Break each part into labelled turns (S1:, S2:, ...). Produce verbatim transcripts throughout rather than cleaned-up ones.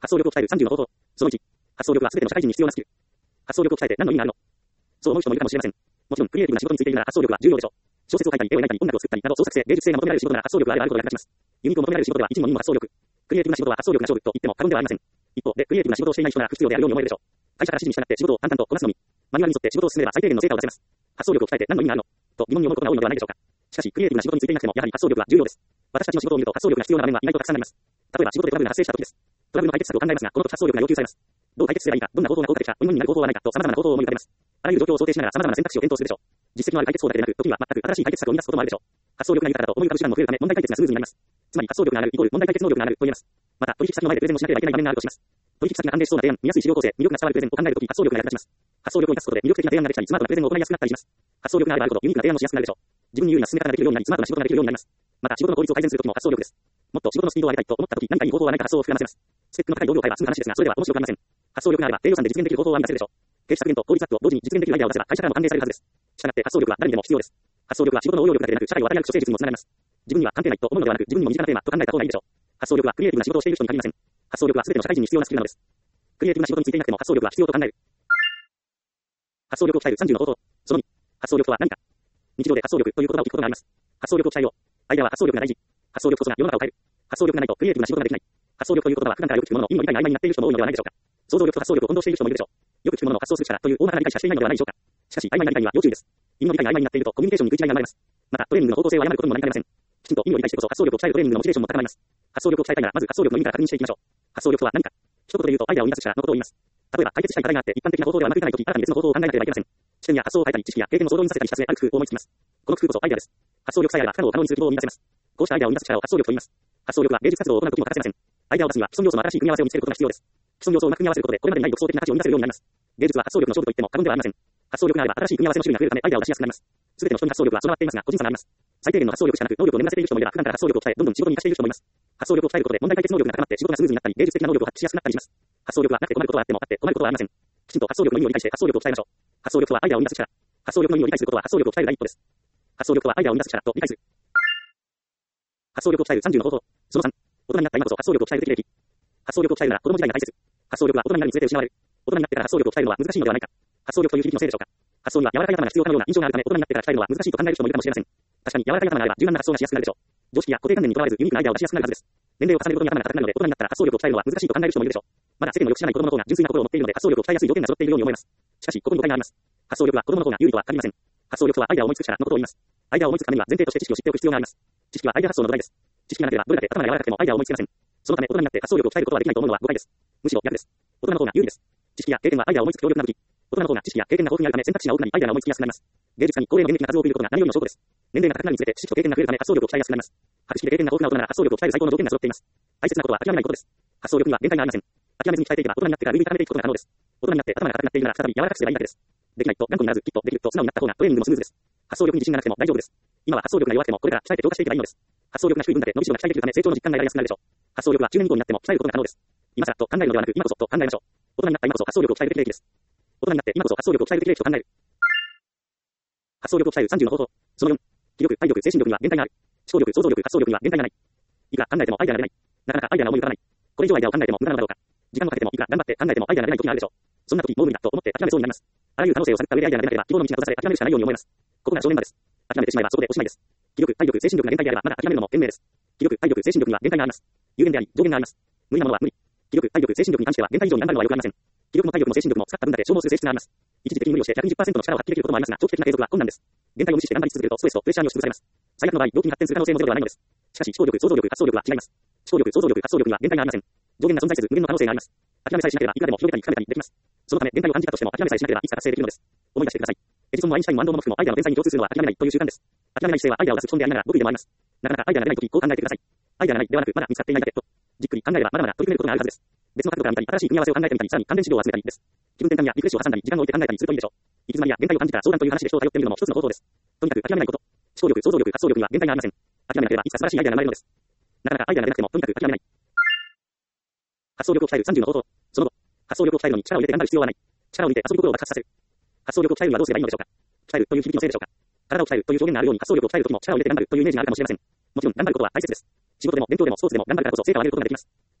S1: 発想力を鍛えるさんじゅうの方法。そのいち、発想力はすべての社会人に必要なスキル。発想力を鍛えて何の意味があるの？そう思う人もいるかもしれません。もちろん、クリエイティブな仕事についているなら発想力は重要でしょう。小説を書いたり、絵を描いたり、音楽を作ったりなど創作性、芸術性が求められる仕事なら発想力があればあるほど役立ちます。ユニークを求められる仕事では一問二も発想力。クリエイティブな仕事は発想力が勝負と言っても過言ではありません。一方で、クリエイティブな仕事をしていない人なら不必要であるように思えるでしょう。会社から指示に従って仕事を淡々とこなすのみ。マニュアルに沿って仕事を進めれば最低限の成果を出せます。発想力を鍛えて何の意味があるのと疑問に思うことが多いのではないでしょうか。しかし、クリエイティブな仕事についていなくても、やはり発想力は重要です。私たちの仕事を見ると発想力が必要な場面は意外とたくさんあります。例えば仕事でトラブルが発生した時です。トラブルの解決策を考えますが、この時発想力が要求されます。どう解決すればいいか、どんな方法が効果的か、ウィンウィンになる方法はないかと様々な方法を思い浮かべます。あらゆる状況を想定しながら様々な選択肢を検討するでしょう。実績のある解決法だけでなく、時には全く新しい解決策を生み出すこともあるでしょう。発想力が豊かだと思い浮かぶ手段も増えるため、問題解決がスムーズになります。つまり発想力が上がるイコール問題解決能力が上がると言えます。また、取引先の前でプレゼンをしなければいけない場面があるとします。取引先が安定しそうな提案、見やすい資料構成、魅力が伝わるプレゼンを考えるとき、発想力が役立ちます。発想力を生かすことで魅力的な提案ができたり、スマートなプレゼンを行いやすくなったりします。発想力があればあるほどユニークな提案をしやすくなるでしょう。自分に有利な進め方ができるようになり、スマートな仕事ができるようになります。また、仕事の効率を改善するときも発想力です。もっと仕事のスピードを上げたいと思ったとき、何かいい方法はないか発想を膨らませます。スペックの高い同業界は済む話ですが、それでは面白くありません。発想力があれば、低予算で実現できる方法を編み出せるでしょう。経費削減と効率アップを同時に実現できるアイデアを出せば、会社からも歓迎されるはずです。したがって発想力は誰にでも必要です。発想力は仕事の応用力だけでなく、社会を渡り歩く処世術にもつながります。自分には関係ないと思うのではなく、自分にも身近なテーマと考えた方がいいでしょう。発想力はクリエイティブな仕事をしている人に限りません。発想力は全ての社会人に必要なスキルなのです。クリエイティブな仕事についていなくても発想力は必要と考える。発想力を鍛えるさんじゅうの方法。そのに、発想力とは何か。日常で発想力という言葉を聞くことがあります。発想力を鍛えよう。アイデアは発想力が大事。発想力こそが世の中を変える。発想力がないとクリエイティブな仕事ができない。発想力という言葉は普段からよく聞くものの意味の理解が曖昧になっている人も多いのではないでしょうか。想像力と発想力を混同している人もいるでしょう。よく聞くものの発想する力という大まかな理解しかしていないのではないでしょうか。しかし曖昧な理解には要注意です。意味の理解が曖昧になっているとコミュニケーションに食い違いが生まれます。またトレーニングの方向性を誤ることにもなりかねません。きちんと意味を理解してこそ発想力を鍛えるトレーニングのモチベーションも高まります。発想力を鍛えたいならまず発想力の意味から確認していきましょう。発想力とは何か。一言で言うとアイデアを生み出す力のことを言います。例えば解決したい課題があって一般的な方法ではうまくいかないとき、新たに別の方法を考えなければいけません。視点や発想を変えたり、知識や経験を総動員させたりした末、ある工夫を思いつきます。この工夫こそアイデアです。発想力さえあれば不可能を可能にする希望を生み出せます。こうしたアイデアを生み出す力を発想力と言います。発想力は芸術活動を行うときも欠かせません。アイデアを出すには既存要素の新しい組み合わせを見つけることが必要です。既存要素をうまく組み合わせることでこれまでにない独創的な価値を生み出せるようになります。芸術は発想力の勝負と言っても過言ではありません。発想力があれば新しい組み合わせの種類が増えるためアイデアを出しやすくなります。すべての人に発想力は備わっていますが個人差があります。最低限の発想力しかなく能力を眠らせている人もいれば普段から発想力を鍛えどんどん仕事に活かしている人もいます。発想力を鍛えることで問題解決能力が高まって仕事がスムーズになったり芸術的な能力を発揮しやすくなったりします。発想力はなくて困ることはあってもあって困ることはありません。きちんと発想力の意味を理解して発想力を鍛えましょう。発想力とはアイデアを生み出す力。発想力の意味を理解することは発想力を鍛える第一歩です。発想力とはアイデアを生み出す力と理解する。発想力を鍛えるさんじゅうの方法。そのさん、大人になった今こそ発想力を鍛えるべき歴。発想力を鍛えるなら子供時代が大切。発想力は大人になるにつれて失われる。大人になってから発想力を鍛えるのは難しいのではないか。発想力という響きのせいでしょうか。発想には柔らかい頭が必要かのような印象があるため大人になってから鍛えるのは難しいと考える人もいるかもしれません。確かに柔らかい頭があれば柔軟な発想がしやすくなるでしょう。常識や固定観念にとらわれずユニークなアイデアを出しやすくなるはずです。年齢を重ねることに頭が硬くなるので大人になったら発想力を鍛えるのは難しいと考える人もいるでしょう。まだ世間のよく知らない子供の方が純粋な心を持っているので発想力を鍛えやすい条件が揃っているように思えます。しかしここに誤解があります。発想力は子供の方が有利とは限りません。発想力とはアイデアを思いつく力のことを言います。アイデアを思いつくためには前提として知識を知っておく必要があります。知識はアイデア発想の土台です。知識がなければどれだけ頭が柔らかくてもアイデアを思いつけません。そのため大人になって発想力を鍛えることはできないと思うのは誤解です。むしろ逆です。大人の方が有利です。知識や経験はアイデアを思いつく強力な武器。大人の方が知識や経験が豊富にあるため選択肢が多くなりアイデアが思いつきやすくなります。芸術家に高齢の現役な数を送ることが何よりの証拠です。年齢が高くなるにつれて知識と経験が増えるため発想力を鍛えやすくなります。博識で経験が豊富な大人なら発想力を鍛える最高の条件が揃っています。大切なことは諦めないことです。発想力には限界がありません。諦めずに鍛えていけば大人になってからルールに固めていくことが可能です。大人になって頭が硬くなっているなら再び柔らかくすればいいだけです。できないと頑固にならずきっとできると素直になった方がトレーニングもスムーズです。発想力に自信がなくても大丈夫です。今は発想力が弱くてもこれから鍛えて強化していけばいいのです。発想力が低い分だけ伸びしろが期待できるため成長の実感が得られやすくなるでしょう。発想力は中年以降になっても鍛えることが可能です。今更と考えるのではなく今こそと考えましょう。大人になった今こそ発想力を鍛えるべきです。大人になって今こそ発想力を鍛えるべきと考える。発想力を鍛えるさんじゅうの方法。そのよん、気力、体力、精神力には限界がある。思考力、想像力、発想力には限界がない。いくら考えてもアイデアが出ない。なかなかアイデアが思い浮かばない。これ以上アイデアを考えても無駄なのだろうか。時間をかけてもいくら頑張って考えてもアイデアが出ない時があるでしょう。そんな時もう無理だと思って諦めそうになります。あらゆる可能性を探った上でアイデアが出なければ希望の道が閉ざされ諦めるしかないように思います。ここが正念場です。諦めてしまえばそこでおしまいです。気力、体力、精神力が限界であればまだ諦めるのも賢明です。気力、体力、精神力には限界があります。有限であり上限があります。無理なものは無理。気力、体力、精神力に関しては限界以上に頑張るのはよくありません。気力も体力も精神力も使った分だけ消耗する性質があります。一時的に無理をして ひゃくにじゅっパーセント の力を発揮できることもありますが、長期的な継続は困難です。限界を無視して頑張り続けるとストレスとプレッシャーに押しつぶされます。最悪の場合、病気に発展する可能性もゼロではないのです。しかし、思考力、想像力、発想力は違います。思考力、想像力、発想力には限界がありません。上限が存在せず無限の可能性があります。諦めさえしなければいくらでも広げたり深めたりできます。そのため限界を感じたとしても諦めさえしなければいつか達成できるのです。思い出してください。エジソンもアインシュタインもアンドモノフもアイデアの天才に共通するのは諦めないという習慣です。諦めない姿勢はアイデアを出す基本でありながら極意でもあります。なかなかアイデアが出ないときこう考えてください。アイデアがないではなくまだ見つかっていないだけと。じっくり考えればまだまだ取り組めることがあるはずです。別の角度から見たり、新しい組み合わせを考えてみたり、さらに関連資料を集めたりです。気分転換やリフレッシュを挟んだり、時間を置いて考えたりするといいでしょう。行き詰まりや限界を感じたら相談という話で人を頼ってみるのも一つの方法です。とにかく諦めないこと。思考力、想像力、発想力には限界がありません。諦めなければいつか素晴らしいアイデアが生まれるのです。なかなかアイデアが出なくてもとにかく諦めない。発想力を鍛えるさんじゅうの方法。その後、発想力を鍛えるのに力を入れて頑張る必要はない。力を入れて遊び心を爆発させる。発想力を鍛えるにはどうすればいいのでしょうか。鍛えるという響きのせいでしょうか。体を鍛えるという表現があるように発想力を鍛えるときも力を入れて頑張るというイメージがあるかもしれません。もちろん頑張ることは大切です。仕事でも勉強でもスポーツでも頑張るからこそ成果を上げることができます。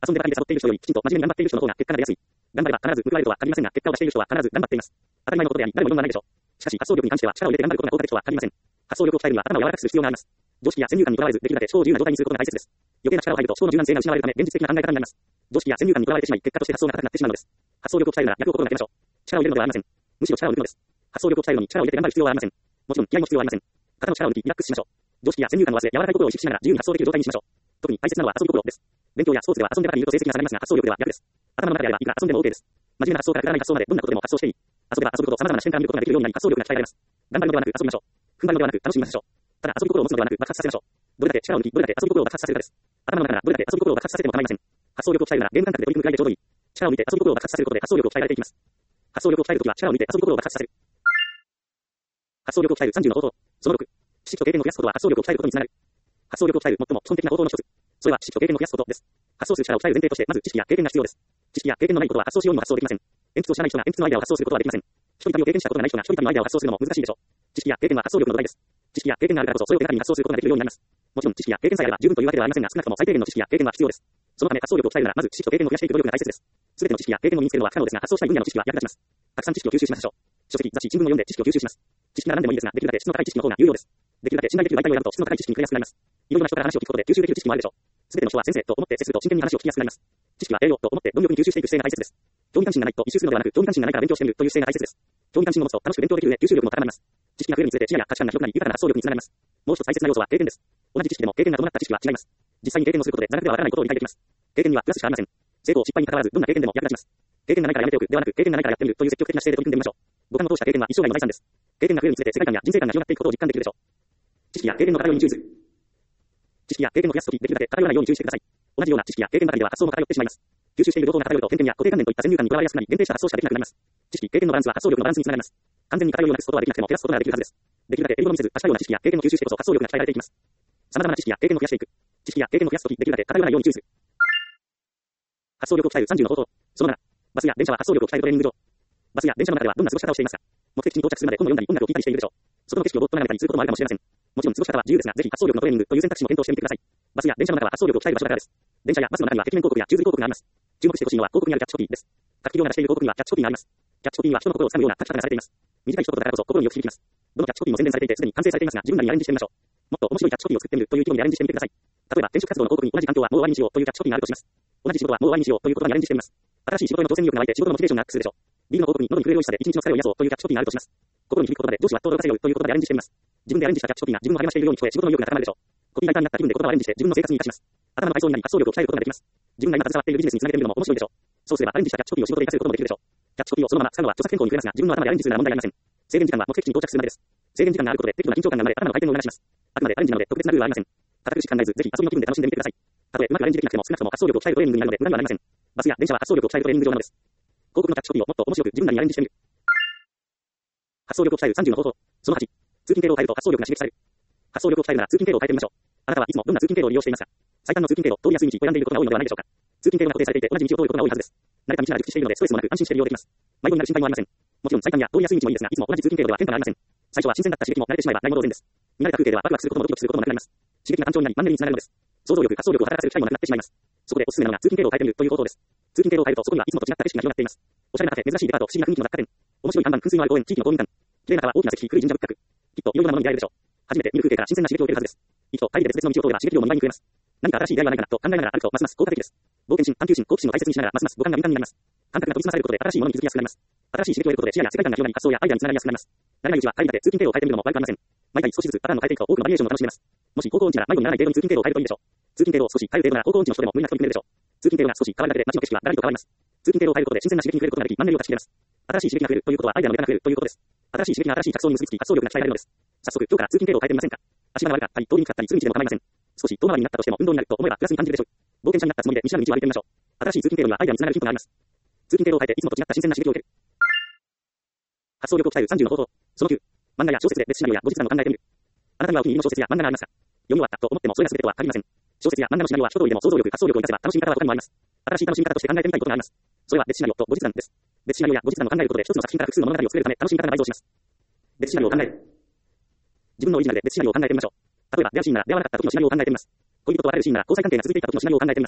S1: 遊んでばかりでサボっている人より、きちんと真面目に頑張っている人の方が結果が出やすい。頑張れば必ず報われるとは限りませんが、結果を出している人は必ず頑張っています。当たり前のことであり、誰も言わないでしょう。しかし、発想力に関しては力を入れて頑張ることが効果的とは限りません。発想力を鍛えるには頭を柔らかくする必要があります。常識や先入観にとらわれず、できるだけ思考を自由な状態にすることが大切です。余計な力を入れると思考の柔軟性が失われるため、現実的な考え方になります。常識や先入観にとらわれてしまい、結果として発想が硬くなってしまうのです。発想力を鍛えるなら逆を心がけましょう。力を入れるのではありません。むしろ力を抜くのです。発想力を鍛えるのに力を入れて頑張る必要はありません。もちろん気合も必要はありません。肩の力を抜きリラックスしましょう。常識や先入観を忘れ、柔らかい心を意識しながら自由に発想できる状態にしましょう。特に大切なのは遊び心です。勉強やスポーツでは遊んでばかりいると成績が下がりますが、発想力では逆です。頭の中であればいくら遊んでも OK です。真面目な発想からくだらない発想までどんなことでも発想していい。遊べば遊ぶほど様々な視点から見ることができるようになり発想力が鍛えられます。頑張るのではなく遊びましょう。踏ん張るのではなく楽しみましょう。ただ遊び心を持つのではなく爆発させましょう。どれだけ力を抜き、どれだけ遊び心を爆発させるかです。頭の中からどれだけ遊び心を爆発させても構いません。発想力を鍛えるならゲーム感覚で取り組むくらいでちょうどいい。力を抜いて遊び心を爆発させることで発想力を鍛えられていきます。発想力を鍛えるときは力を抜いて遊び心を爆発させる。発想力を鍛えるさんじゅうの方法。そのろく。知識と経験を増やすことは発想力を鍛えることにつながる。発想力を鍛える最も基本的な方法の一つ。それは知識と経験を増やすことです。発想する力を鍛える前提として、まず知識や経験が必要です。知識や経験のないことは発想しようにも発想できません。鉛筆を知らない人が鉛筆のアイデアを発想することはできません。一人旅を経験したことがない人が一人旅のアイデアを発想するのも難しいでしょう。知識や経験は発想力の土台です。知識や経験があるからこそ、それを手軽に発想することができるようになります。もちろん知識や経験さえあれば十分というわけではありませんが、少なくとも最低限の知識や経験は必要です。そのため発想力を鍛えるなら、まず知識と経験を増やしていく努力が大切です。すべての知識や経験を身につけるのは不可能ですが、発想したい分野の知識は役立ちます。たくさん知識を吸収しましょう。書籍、雑誌、新聞を読んで知識を吸収します。知識なら何でもいいですが、できるだけ質の高い知識の方が有用です。できるだけ信頼できる媒体を選ぶと質の高い知識に触れやすくなります。いろんな人から話を聞くことで吸収できる知識もあるでしょう。すべての人は先生と思って接すると真剣に話を聞きやすくなります。知識は栄養と思って貪欲に吸収していく姿勢が大切です。興味関心がないと一周するのではなく、興味関心がないから勉強してみるという姿勢が大切です。興味関心を持つと楽しく勉強できる上、吸収力も高まります。知識が増えるにつれて視野や価値観が広くなり、豊かな発想力につながります。もう一つ大切な要素は経験です。同じ知識でも経験が伴った知識は違います。実際に経験をすることで、座学ではわからないことを理解できます。経験にはプラスしかありません。成功失敗に関わらず、どんな経験でも役立ちます。経験がないからやめておくではなく、経験がないからやってみるという積極的な姿勢で取り組んでみましょう。五感を通した経験は一生涯の財産です。経験が増えるにつれて世界観や人生観が広がっていくことを実感できるでしょう。知識や経験の偏りに注意する。知識や経験を増やすとき、できるだけ偏らないように注意してください。同じような知識や経験ばかりでは発想も偏ってしまいます。吸収している情報が偏ると偏見や固定観念といった先入観にとらわれやすくなり、限定した発想しかできなくなります。知識、経験のバランスは発想力のバランスにつながります。完全に偏りをなくすことはできなくても減らすことができるはずです。できるだけ襟好みせず、多種多様な知識や経験を吸収してこそ発想力が鍛えられていきます。様々な知識や経験を増やしていく。知識や経験を増やすとき、できるだけ偏らないように注意する。発想力を鍛えるさんじゅうの方法。そのなな。バスや電車は発想力を鍛えるトレーニング場。バスや電車の中ではどんな過ごし方をしていますか？目的地に到着するまで本を読んだり音楽を聴いたりしているでしょう。外の景色をぼーっと眺めたりすることもあるかもしれません。もちろん過ごし方は自由ですが、ぜひ発想力のトレーニングという選択肢も検討してみてください。バスや電車の中は発想力を鍛える場所だからです。電車やバスの中には壁面広告や従随広告があります。注目してほしいのは広告にあるキャッチコピーです。各企業が出している広告にはキャッチコピーがあります。キャッチコピーは人の心を掴むような書き方がされています。短い一言だからこそ心によく響きます。どのキャッチコピーも宣伝されていてすでに完成されていますが、自分なりにアレンジしてみましょう。もっと面白いキャッチコピーを作ってみるという意気込みでアレンジしてみてください。例えば、転職活動の広告に同じ環境はもう終わりにしようというキャッチコピーがあるとします。同じ仕事はもう終わりにしようという言葉にアレンジしてみます。新しい仕事への挑戦意欲が湧いて仕事のモチベーションがアップするでしょう。ビールの広告に喉に触れる美味しさで一日の疲れを癒そうというキャッチコピーがあるとします。心に響く言葉で上司は登録させようという言葉でアレンジしてみます。自分でアレンジしたキャッチコピーが自分を励ましているように聞こえ仕事の意欲が高まるでしょう。コピーライターになった気分で言葉をアレンジして自分の生活に活かします。頭の体操になり発想力を鍛えることができます。自分が今携わっているビジネスにつなげてみるのも面白いでしょう。そうすればアレンジしたキャッチコピーを仕事で活かせることもできるでしょう。キャッチコピーをそのまま使うのは著作権行為に触れますが、自分の頭でアレンジするなら問題ありません。制限時間は目的地に到着するまでです。制限時間があることで適度な緊張感が生まれ、頭の回転を促します。あくまでアレンジなので特別なルールはありません。堅苦しく考えず、ぜひ遊びの気分で楽しんでみてください。たとえうまくアレンジできなくても少なくとも発想力を鍛えるトレーニングになるので無駄にはなりません。バスや電車は発想力を鍛えるトレーニング場なのです。広告のキャッチコピーをもっと面白く自分なりにアレンジしてみる。発想力を鍛えるさんじゅうの方法。そのはち。通勤経路を変えると発想力が刺激される。発想力を鍛えるなら通勤経路を変えてみましょう。あなたはいつもどんな通勤経路を利用していますか？最短の通勤経路、通りやすい道を選んでいることが多いのではないでしょうか。通勤経路が固定されていて同じ道を通ることが多いはずです。慣れた道が熟知しているのでストレスもなく安心して利用できます。迷子になる心配もありません。もちろん最短や通りやすい道もいいですが、いつも同じ通勤経路では変化がありません。最初は新鮮だった刺激も慣れてしまえばないも同然です。見慣れた風景ではワクワクすることもドキドキすることもなくなります。刺激が単調になりマンネリにつながるのです。想像力、発想力を働かせる機会もなくなってしまいます。そこでおすすめなのが通勤経路を変えてみるという方法です。通勤経路を変えるとそこにはいつもと違った景色が広がっています。おしゃれなカフェ、珍しいデパート、不思議な雰囲気の雑貨店、面白い看板、噴水のある公園、地域の公民館、綺麗な川、大きな石碑、古い神社仏閣、きっといろいろなものに出会えるでしょう。初めて見る風景から新鮮な刺激を受けるはずです。一度、タイで別々の道を通れば刺激量もにばいに増えます。何か新しい出会いはないかなと考えながら歩くとますます効果的です。冒険心、探求心、好奇心を大切にしながらますます五感が敏感になります。感覚が研ぎ澄まされることで新しいものに気づきやすくなります。新しい刺激を得ることで視野や世界観が広がり発想やアイデアにつながりやすくなります。慣れないうちは帰りだけ通勤経路を変えてみるのも悪くありません。毎回少しずつパターンの変えていくと多くのバリエーションを楽しめます。もし方向音痴なら迷子にならない程度に通勤経路を変えるといいでしょう。通勤経路を少し変える程度なら方向音痴の人でも無理なく取り組めるでしょう。通勤経路が少し変わるだけで街の景色はガラリと変わります。通勤経路を変えることで新鮮な刺激に触れることができマンネリを断ち切れます。新しい刺激が増えるということはアイデアのネタが増えるということです。新しい刺激が新しい着想に結びつき発想力が鍛えられるのです。早速今日から通勤経路を変えてみませんか？足が悪かったり通りにくかったりする道でも構いません。少し遠回りになったとしても運動になると思えばプラスに感じるでしょう。冒険者になったつもりで見知らぬ道を歩いてみましょう。新しい通勤経路にはアイデアにつながるヒントがあります。通勤経路を変えていつもと違った新鮮な刺激を受ける。発想力を鍛えるさんじゅうの方法。そのきゅう。漫画や小説で別シナリオや後日談を考えてみる。あなたにはお気に入りの小説や漫画がありますか？読み終わったと思ってもそれが全てとは限りません。小説や漫画のシナリオは一通りでも想像力、発想力を生かせば楽しみ方は他にもあります。新しい楽しみ方として考えてみたいことがあります。それは別シナリオと後日談です。別シナリオや後日談を考えることで一つの作品から複数の物語を作れるため楽しみ方が倍増します。別シナリオを考える。自分のオリジナルで別シナリオを考えてみましょう。例えば出会うシーンなら出会わなかった時のシナリオを考えてみます。恋人と別れるシーンなら交際関係が続いていた時のシナリオを考えてみます。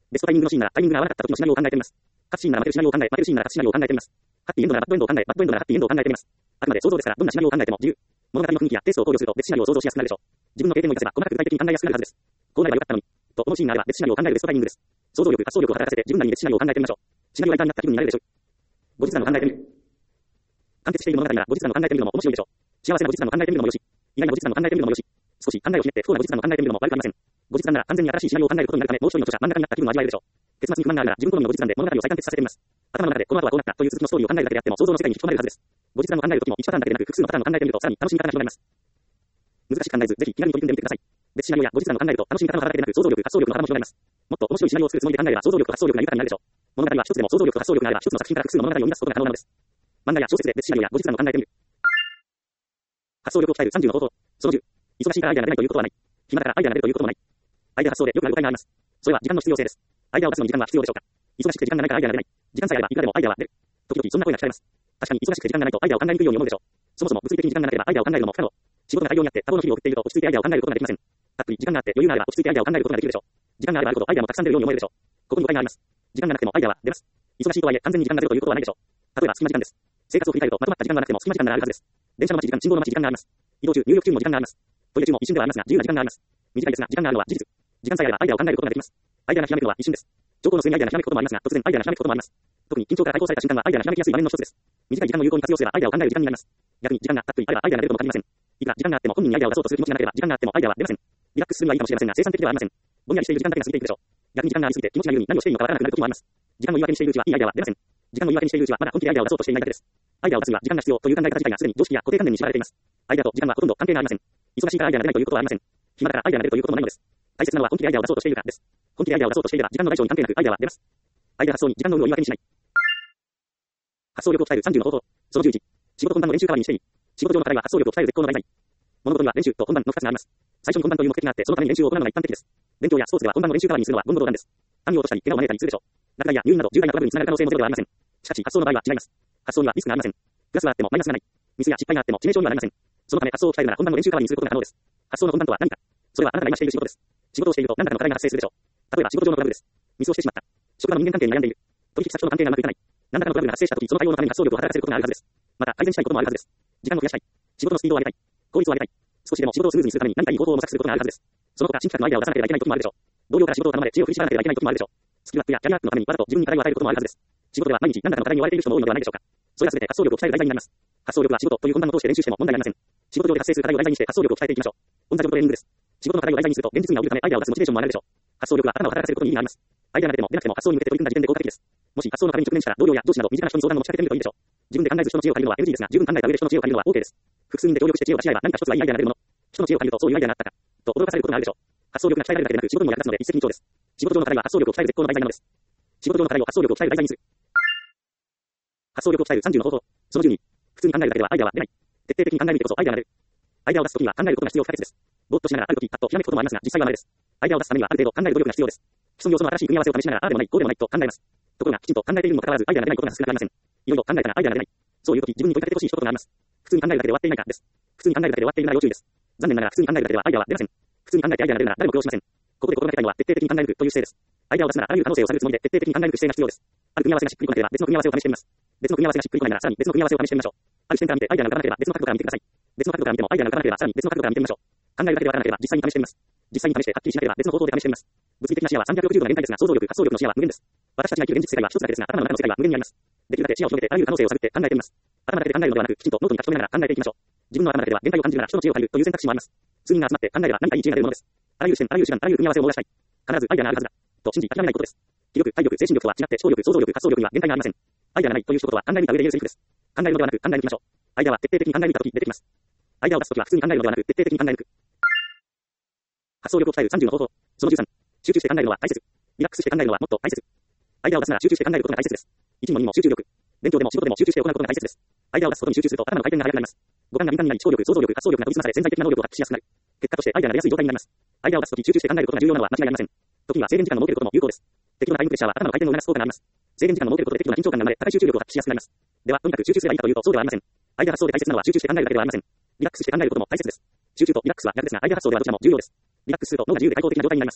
S1: ベストタイミングのシーンならタイミングが合わなかった時のシナリオを考えてみます。勝ちシーンなら負けるシナリオを考え、負けるシーンなら勝ちシナリオを考えてみます。ハッピーエンドならバッドエンドを考え、バッドエンドならハッピーエンドを考えてみます。あくまで想像ですから、どんなシナリオを考えても自由。物語の雰囲気やテイストを考慮すると別シナリオを想像しやすくなるでしょう。自分の経験を生かせば、細かく具体的に考えやすくなるはずです。こうなればよかったのに。と、このシーンがあれば別シナリオを考えるベストタイミングです。想像力、発想力を働かせて自分なりに別シナリオを考えてみましょう。シナリオライターになった気分になれるでしょう。後日談を考えてみる。完結している物語なら後日談を考えてみるのも面白いでしょう。幸せな後日談を考えてみるのもよし、意外な後日談を考えてみるのもよし、少し考えをひねって不幸な後日談を考えてみるのも悪くありません。後日談なら完全に新しいシナリオを考えることになるため、もう一人の著者、漫画家になった気分を味わえるでしょう。結末に不満があるなら自分好みの後日談で物語を再完結させてみます。頭の中でこの後はこうなったという続きのストーリーを考えるだけであっても想像の世界に引き込まれるはずです。後日談を考えるときもいちパターンだけでなく複数のパターンを考えてみるとさらに楽しみ方が広がります。難しく考えず、ぜひ気軽に取り組んでみてください。別シナリオや後日談を考えると楽しみ方の幅だけでなく想像力、発想力の幅も広がります。もっと面白いシナリオを作るつもりで考えれば想像力と発想力が豊かになるでしょう。物語は一つでも想像力と発想力があれば一つの作品から複数の物語を生み出すことが可能なのです。漫画や小説で別シナリオや後日談を考えてみる。発想力を鍛えるさんじゅうの方法。そのじゅう。忙しいからアイデアが出ないということはない。暇だからアイデアが出るということもない。アイデア発想でよくある誤解があります。それは時間の必要性です。アイデアを出すのに時間は必要でしょうか。忙しくて時間がないからアイデアが出ない。時間さえあればいくらでもアイデアは出る。時々そんな声が聞かれます。確かに忙しくて時間がないとアイデアを考えにくいように思うでしょう。そもそも物理的に時間がなければアイデアを考えるのも不可能。仕事が大量にあって多忙の日々を送っていると落ち着いてアイデアを考えることができません。たっぷり時間があって余裕があれば落ち着いてアイデアを考えることができるでしょう。時間があればあるほどアイデアもたくさん出るように思えるでしょう。ここに誤解があります。時間がなくてもアイデアは出ます。忙しいとはいえ完全に時間がゼロということはないでしょう。例えば隙間時間です。生活を振り返るとまとまった時間がなくても隙間時間ならあるはずです。電車の待ち時間、信号の待ち時間があります。移動中、入力中にも時間があります。トイレ中も一瞬ではありますが自由な時間があります。短いですが時間があるのは事実。時間さえあればアイデアを考えることができます。アイデアがひらめくのは一瞬です。情報の末にアイデアがひらめくこともありますが突然アイデアがひらめくこともあります。特に緊張から解放された瞬間はアイデアがひらめきやすい場面の一つです。短い時間を有効に活用すればアイデアを考える時間になります。逆に時間がたっぷりあればアイデアが出るとも限りません。いくら時間があっても本人にアイデアを出そうとする気持ちがなければ時間があってもアイデアは出ません。リラックスするにはいいかもしれませんが生産的ではありません。ぼんやりしている時間だけが過ぎていくでしょう。逆に時間がありすぎて気持ちが緩み何をしていいのかわからなくなる時もあります。時間を言い訳にしているうちはいいアイデアは出ません。時間を言い訳にしているうちはまだ本気でアイデアを出そうとしていないだけです。アイデアを出すには時間が必要という考え方自体がすでに常識や固定観念に縛られています。アイデアと時間はほとんど関係がありません。忙しいからアイデアが出ないということはありません。暇だからアイデアが出るということもないのです。大切なのは本気でアイデアを出そうとしているかです。本気でアイデアを出そうとしていれば時間の大小に関係なくアイデアは出ます。アイデア発想に時間の有無を言い訳にしない。発想力を鍛えるさんじゅうの方法。そのじゅういち。仕事本番の練習代わりにしていい。仕事上の課題は発想力を鍛える絶好の題材。物事には練習と本番のふたつがあります。最初に本番という目的があってそのために練習を行うのが一般的です。勉強やスポーツでは本番の練習代わりにするのは言語道断です。単を落としたり怪我を招いたりするでしょう。落第や入院など重大なトラブルにつながる可能性もゼロではありません。しかし発想の場合は違います。発想にはリスクがありません。プラスはあってもマイナスがない。ミスや失敗があっても致命傷にはなりません。そのため発想を鍛えるなら本番の練習代わりにすることが可能です。発想の本番とは何か。それはあなたが今している仕事です。仕事をしていると何らかの課題が発生するでしょう。例えば仕事上のトラブルです。ミスをしてしまった。職場の人間関係に悩んでいる。取引先との関係がうまくいかない。何らかのトラブルが発生したとき、その対応のために発想力を働かせることがあるはずです。また改善したいこともあるはずです。時間を増やしたい。仕事のスピードを上げたい。効率を上げたい。少しでも仕事をスムーズにするために何かいい方法を模索することがあるはずです。その他新企画のアイデアを出さなければいけない時もあるでしょう。同僚から仕事を頼まれ知恵を振り絞らなければいけない時もあるでしょう。スキルアップやキャリアアップのためにわざと自分に課題を与えることもあるはずです。仕事では毎日何らかの課題に追われている人も多いのではないでしょうか。それは全て発想力を鍛える題材になります。発想力は仕事という本番を通して練習しても問題ありません。仕事上で発生する課題を題材にして発想力を鍛えていきましょう。オンザジョブトレーニングです。仕事の課題を題材にすると現実味が降りるためアイデアを出すモチベーションも上がるでしょう。発想力は頭を働かせることに意味があります。アイデアが出ても出なくても発想に向けて取り組んだ時点で効果的です。もし発想の壁に直面したら同僚や上司など身近な人に相談を持ちかけてみるといいでしょう。自分で考えず人の知恵を借りるのは エヌジー ですが、十分考えた上で人の知恵を借りるのは OK です。複数人で協力して知恵を出し合えば何か一つはいいアイデアが出るもの。人の知恵を借りるとそういうアイデアがあったかと驚かされることがあるでしょう。発想力が鍛えられるだけでなく仕事にも役立つので一石二鳥です。仕事上の課題は発想力を鍛える絶好の題材なのです。仕事上の課題を発想力を鍛える題材にする。発想力を鍛えるさんじゅうの方法。そのじゅうに。普通に考えるだけではアイデアは出ない。徹底的に考えるてこそアイデアが出る。アイデアを出すときには考えることが必要不可欠です。ぼーっとしながらあるときパッとひらめくこともありますが実際はないです。アイデアを出すためにはある程度考える努力が必要です。基礎要素の新しい組み合わせを試しながらああでもないこうでもないと考えます。ところがきちんと考えているにもかかわらずアイデアが出ないことが少なくありません。いろいろ考えたらアイデアが出ない。そういうとき自分に問いかけてほしい一言があります。普通に考えるだけで終わっていないかです。普通に考えるだけで終わっているなら要注意です。残念ながら普通に考えるだけではアイデアは出ません。普通に考えてアイデアが出るなら誰も苦労しません。ここで心がけたいのは徹底的に考え抜くという姿勢です。アイデアを出すならあらゆる可能性を探るつもりで徹底的に考え抜く姿勢が必要です。ある組み合わせがしっくりこなければ別の組み合わせを試してみます。別の組み合わせがしっくりこないならさらに別の組み合わせを試してみましょう。ある視点から見てアイデアが浮かばなければ別の角度から見てください。別の角度から見てもアイデアが浮かばなければさらに別の角度から見てみましょう。考えるだけでわからなければ実際に試してみます。実際に試してはっきりしなければ別の方法で試してみます。物理的な視野はさんびゃくろくじゅうどの限界ですが想像力、発想力の視野は無限です。私たちが生きる現実世界は一つだけですが頭の中の世界は無限にあります。できるだけ視野を広げてあらゆる可能性を探って考えてみます。頭だけで考えるのではなくきちんとノートに書き留めながら考えていきましょう。自分の頭だけでは限界を感じるなら人の知恵を借りるという選択肢もあります。数人が集まって考えれば何かいい知恵が出るものです。あらゆる視点、あらゆる手段、あらゆる組み合わせを網羅したい。必ずアイデアがあるはずだ。と信じ諦めないことです。気力、体力、精神力とは違って思考力、想像力、発想力には限界がありません。アイデアがないという一言は考え抜いた上で言うセリフです。考えるのではなく考え抜きましょう。アイデアは徹底的に考え抜いたとき出てきます。アイデアを出すときは普通に考えるのではなく徹底的に考え抜く。発想力を鍛えるさんじゅうの方法。そのじゅうさん。集中して考えるのは大切。リラックスして考えるのはもっと大切。アイデアを出すなら集中して考えることが大切です。一問にも集中力。勉強でも仕事でも集中して行うことが大切です。アイデアを出すことに集中すると頭の回転が速くなります。五感が敏感になり思考力、想像力、発想力が研ぎ澄まされ潜在的な能力を発揮しやすくなる。結果としてアイデアが出やすい状態になります。アイデアを出すとき集中して考えることが重要なのは間違いありません。時には制限時間が設けることも有効です。適度なタイムプレッシャーは頭の回転を促す効果があります。制限時間が設けることで適度な緊張感が生まれ高い集中力を発揮しやすくなります。ではとにかく集中すればいいかというとそうではありません。アイデア発想で大切なのは集中して考えるだけではありません。リラックスして考えることも大切です。集中とリラックスは逆ですがアイデア発想ではどちらも重要です。リラックスすると脳が自由で開放的な状態になります。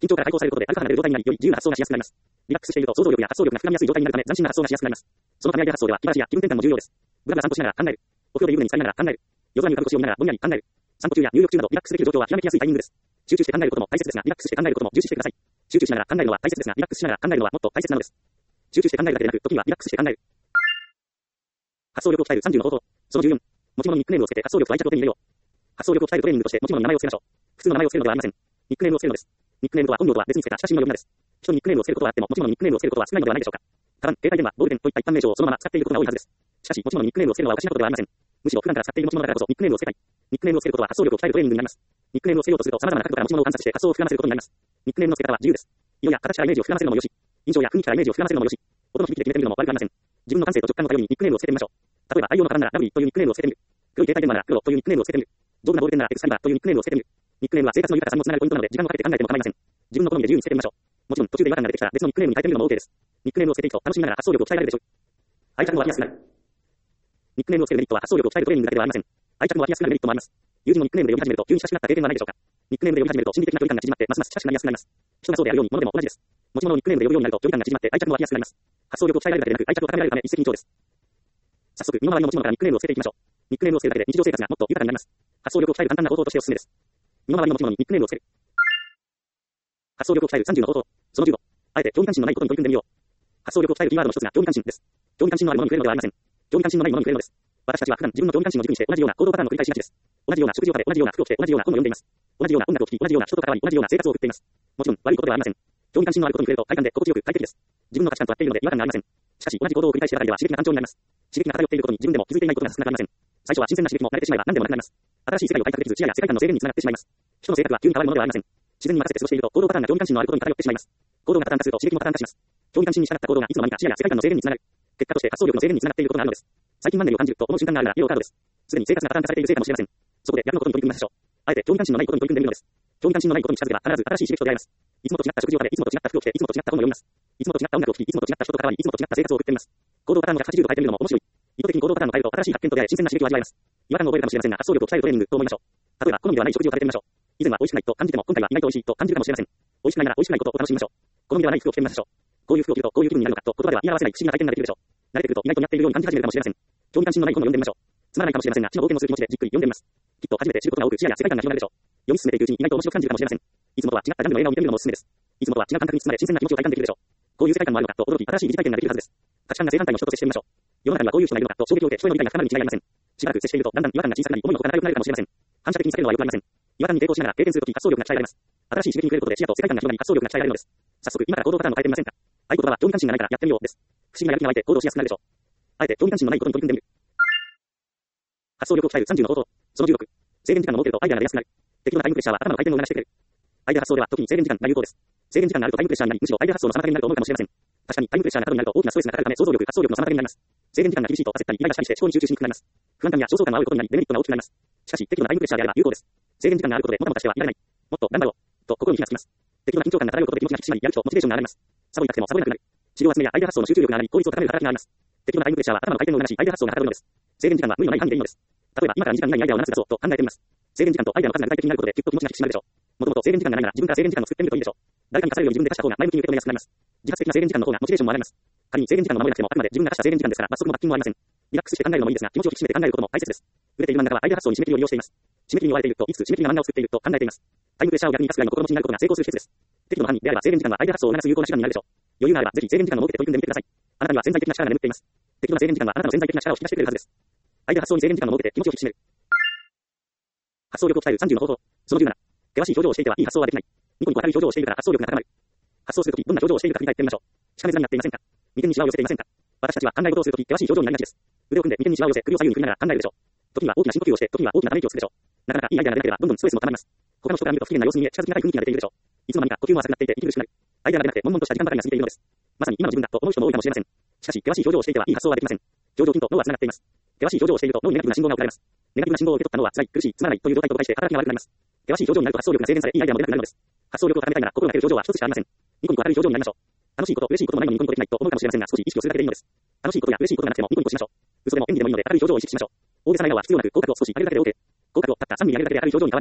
S1: 緊張から解放されることでアルファ波が出る状態になり、より自由な発想がしやすくなります。リラックスしていると想像力や発想力が膨らみやすい状態になるため、斬新な発想がしやすくなります。そのためアイデア発想では、気晴らしや気分転換も重要です。ブラブラ散歩しながら考える。お風呂で湯船に浸かりながら考える。夜空に浮かぶ星を見ながらぼんやり考える。散歩中や入浴中などリラックスできる状況はひらめきやすいタイミングです。集中して考えることも大切ですが、リラックスして考えることも重視してください。集中しながら考えるのは大切ですが、リラックスしながら考えるのはもっと大切なのです。集中して考えるだけでなく、時にはリラックスして考える。発想力を鍛えるさんじゅうの方法。そのじゅうよん。持ち物にニックネームをつけて発想力と愛着を手に入れよう。発想力を鍛えるトレーニングとして持ち物に名前をつけましょう。普通の名前をつけるのではありません。ニックネームをつけるのです。ニックネームとは本名とは別につけた親しみの呼び名です。人にニックネームをつけることはあっても、持ち物にニックネームをつけることは少ないのではないでしょうか。カバン、携帯電話、ボールペンといった一般名称をそのまま使っていることが多いはずです。しかし、持ち物にニックネームをつけるのはおかしなことではありません。むしろ普段から使っている持ち物だからこそニックネームをつけたい。ニックネームをつけることは発想力を鍛えるトレーニングになります。ニックネームをつけようとすると様々な角度から持ち物を観察して発想を膨らませることになります。ニックネームの付け方は自由です。色や形からイメージを膨らませるのもよし、印象や雰囲気からイメージを膨らませるのもよし、音の響きで決めてみるのも悪くありません。自分の感性と直感の頼りにニックネームをつけてみましょう。例えば愛用のカバンならラブリーというニックネームをつけてみる。黒い携帯電話なら黒というニックネームをつけてみる。丈夫なボールペンならエクスカリバーというニックネームをつけてみる。ニックネームは生活の豊かさにもつながるポイントなので時間をかけて考えても構いません。自分の好みで自由につけてみましょう。もちろん途中で違和感が出てきたら別のニックネームに変えてみるのも OK です。ニックネームをつけていくと楽しみながら発想力を鍛えられるでしょう。愛着も湧きやすくなる。ニックネームをつけるメリットは発想力を鍛えるトレーニングだけではありません。愛着も湧きやすくなるメリットもあります。友人のニックネームで呼び始めると急に親しくなった経験はないでしょうか。ニックネームで呼び始めると心理的な距離感が縮まってますます親しくなりやすくなります。人がそうであるように物でも同じです。持ち物をニックネームで呼ぶようになると距離感が縮まって愛着も湧きやすくなります。発想力を鍛えられるだけでなく愛着を高められるため一石二鳥です。早速身の回りの持ち物からニックネームをつけていきましょう。ニックネームをつけるだけで日常生活がもっと豊かになります。発想力を鍛える簡単な方法としておすすめです。身の回りの持ち物にニックネームをつける。発想力を鍛えるさんじゅうの方法。そのじゅうご。あえて興味関心のないことに取り組んでみよう。発想力を鍛えるキーワードの一つが興味関心です。興味関心のあるものに触れるのではありません。興味関心のないものに触れるのです。私たちは普段自分の興味関心を軸にして同じような行動パターンを繰り返しがちです。同じような食事を食べ、同じような服を着て、同じような本を読んでいます。同じような音楽を聴き、同じような人と関わり、同じような生活を送っています。もちろん悪いことではありません。興味関心のあることに触れると体感で心地よく快適です。自分の価値観と合っているので違和感がありません。しかし同じ行動を繰り返してばかりでは刺激が単調になります。刺激が偏っていることに自分でも気づいていないことが少なくありません。最初は新鮮な刺激も慣れてしまえば何でもなくなります。新しい世界を開拓できず視野や世界観の制限につながってしまいます。人の性格は急に変わるものではありません。自然に任せて過ごしていると行動パターンが興味関心のあることに偏ってしまいます。行動がパターン化すると刺激もパターン化します。興味関心に従った行動がいつの間にか視野や世界観の制限につながる。結果として発想力の制限につながっていることがあるのです。最近マンネリを感じると思う瞬間があるならイエローカードです。すでに生活がパターン化されているせいかもしれません。そこで逆のことに取り組みましょう。あえて興味関心のないことに取り組んでみるのです。興味関心のないことに近づけば必ず新しい刺激と出会います。いつもと違った食事を食べ、いつもと違った服を着て、いつもと違った本を読みます。いつもと違った音楽を聴き、いつもと違った人と関わり、いつもと違った生活を送っています。行動パターンをひゃくはちじゅうど変えてみるのも面白い。意図的に行動パターンを変えると新しい発見と出会い、新鮮な刺激を味わいます。違和感を覚えるかもしれませんが、発想力を鍛えるトレーニングと思いましょう。例えば、好みではない食事を食べてみましょう。以前は美味しくないと感じても、今回は意外と美味しいと感じるかもしれません。美味しくないなら美味しくないことを楽しみましょう。好みではない服を着てみましょう。こういう服を着るとこういう気分になるのかと言葉では言い表せない不思議な体験ができるでしょう。慣れてくると意外と似合っているように感じ始めるかもしれません。興味関心のない本を読んでみましょう。つまらないかもしれませんが、知の冒険をする気持ちでじっくり読んでみます。きっと初めて知ることが多く視野や世界観が広がるでしょう。読み進めていくうちに意外と面白く感じるかもしれません。いつもとは違ったジャンルの映画を見てみるのもおすすめです。いつもとは違う感覚に包まれ新鮮な気持ちを体感できるでしょう。こういう世界観もあるのかと驚き新しい疑似体験ができるはずです。価値観が正反対の人と接してみましょう。世の中にはこういう人がいるのかと衝撃を受け人への理解が深まるに違いありません。しばらく接しているとだんだん違和感が小さくなり思いのほか仲良くなれるかもしれません。反射的に避けるのは良くありません。違和感に抵抗しながら経験するとき発想力が鍛えられます。新しい刺激に触れることで視野と世界観が広がり発想力が鍛えられるのです。早速今から行動パターンを変えてみませんか。合言葉は興味関心がないからやってみようです。不思議なやる気が湧いて行動しやすくなるでしょう。あえて興味関心のないことに取り組んでみる。発想力を鍛えるさんじゅうの方法。そのじゅうろく。制限時間が設けるとアイデアが出やすくなる。適度なタイムプレッシャーは頭の回転を促してくれる。アイデア発想では特に制限時間が有効です。制限時間があるとタイムプレッシャーになり、むしろアイデア発想の妨げになると思うかもしれません。確かにタイムプレッシャーが過度になると大きなストレスがかかるため想像力、発想力の妨げになります。制限時間が厳しいと焦ったりイライラしたりして思考に集中しにくくなります。不安感や焦燥感が合うことになりデメリットが大きくなります。しかし適度なタイムプレッシャーであれば有効です。制限時間があることでもたもたしてはいられない。もっと頑張ろうと心に火がつきます。適度な緊張感が漂うことで気持ちが引き締まりやる気とモチベーションが上がります。サボりたくてもサボれなくなる。資料集めやアイデア発想の集中力が上がり効率を高める働きがあります。適度なタイムプレッシャーは頭の回転を促しアイデア発想がはかどるのです。制限時間は無理のない範囲でいいのです。例えば今からにじかん以内にアイデアをななつ出そうと考えてみます。制限時間とアイデアの数が具体的になることできっと気持ちが引き締まるでしょう。もともと制限時間がないなら自分から制限時間を作ってみるといいでしょう。誰かに課されるように自分で課した方が前向きに受け止めやすくなります。自発的な制限時間の方がモチベーションも上がります。仮に制限時間を守れなくてもあくまで自分が課した制限時間ですから罰則も罰金もありません。リラックスして考えるのもいいですが気持ちを引き締めて考えることも大切です。売れている漫画家はアイデア発想に締め切りを利用しています。締め切りに追われているといつ締め切りが漫画を作っていると考えています。タイムプレッシャーを逆に生かすぐらいの心持ちになることが成功する秘訣です。適度な範囲であれば制限時間はアイデア発想を促す有効な手段になるでしょう。余裕があればぜひ制限時間を設けて取り組んでみてください。あなたには潜在的な力が眠っています。適度な制限時間はあなたの潜在的な力を引き出してくれるはずです。アイデア発想に制限時間を設けて気持ちを引き締める。発想力を鍛えるさんじゅうの方法。そのじゅうなな。険しい表情をしていてはいい発想はできない。ニコニコ明るい表情をしているから発想力が高まる。発想するときどんな表情をしているか振り返ってみましょう。しかめ面になっていませんか。眉間にシワを寄せていませんか。私たちは考え事をするとき険しい表情になりがちです。腕を組んで眉間にシワを寄せ首を左右に振りながら考えるでしょう。時には大きな深呼吸をして時には大きなため息をつくでしょう。なかなかいいアイデアが出なければどんどんストレスも溜まります。他の人から見ると不機嫌な様子に見え近づきがたい雰囲気が出ているでしょう。いつの間にか呼吸も浅くなっていて息苦しくなる。アイデアが出なくて悶々とした時間ばかりが過ぎているのです。まさに今の自分だと思う人も多いかもしれません。しかし険しい表情をしていてはいい発想はできません。表情筋と脳は繋がっています。険しい表情をしていると脳にネガティブな信号が送られます。ネガティブな信号を受け取った脳は辛い、苦しい、つまらないという状態と誤解して働きが悪くなります。険しい表情になると発想力が制限されいいアイデアも出なくなるのです。発想力を高めたいなら心がける表情は一つしかありません。ニコニコ明るい表情になりましょう。楽しいこと、嬉しいこともないのにニコニコできないと思うかもしれませんが少し意識をするだけでいいのです。楽しいことや嬉しいことがなくてもニコニコしましょう。嘘でも演技でもいいので明るい表情を意識しましょう。大げさな笑顔は必要なく口角を少し上げるだけで OK。口角をたったさんミリ上げるだけで明るい表情に変わります。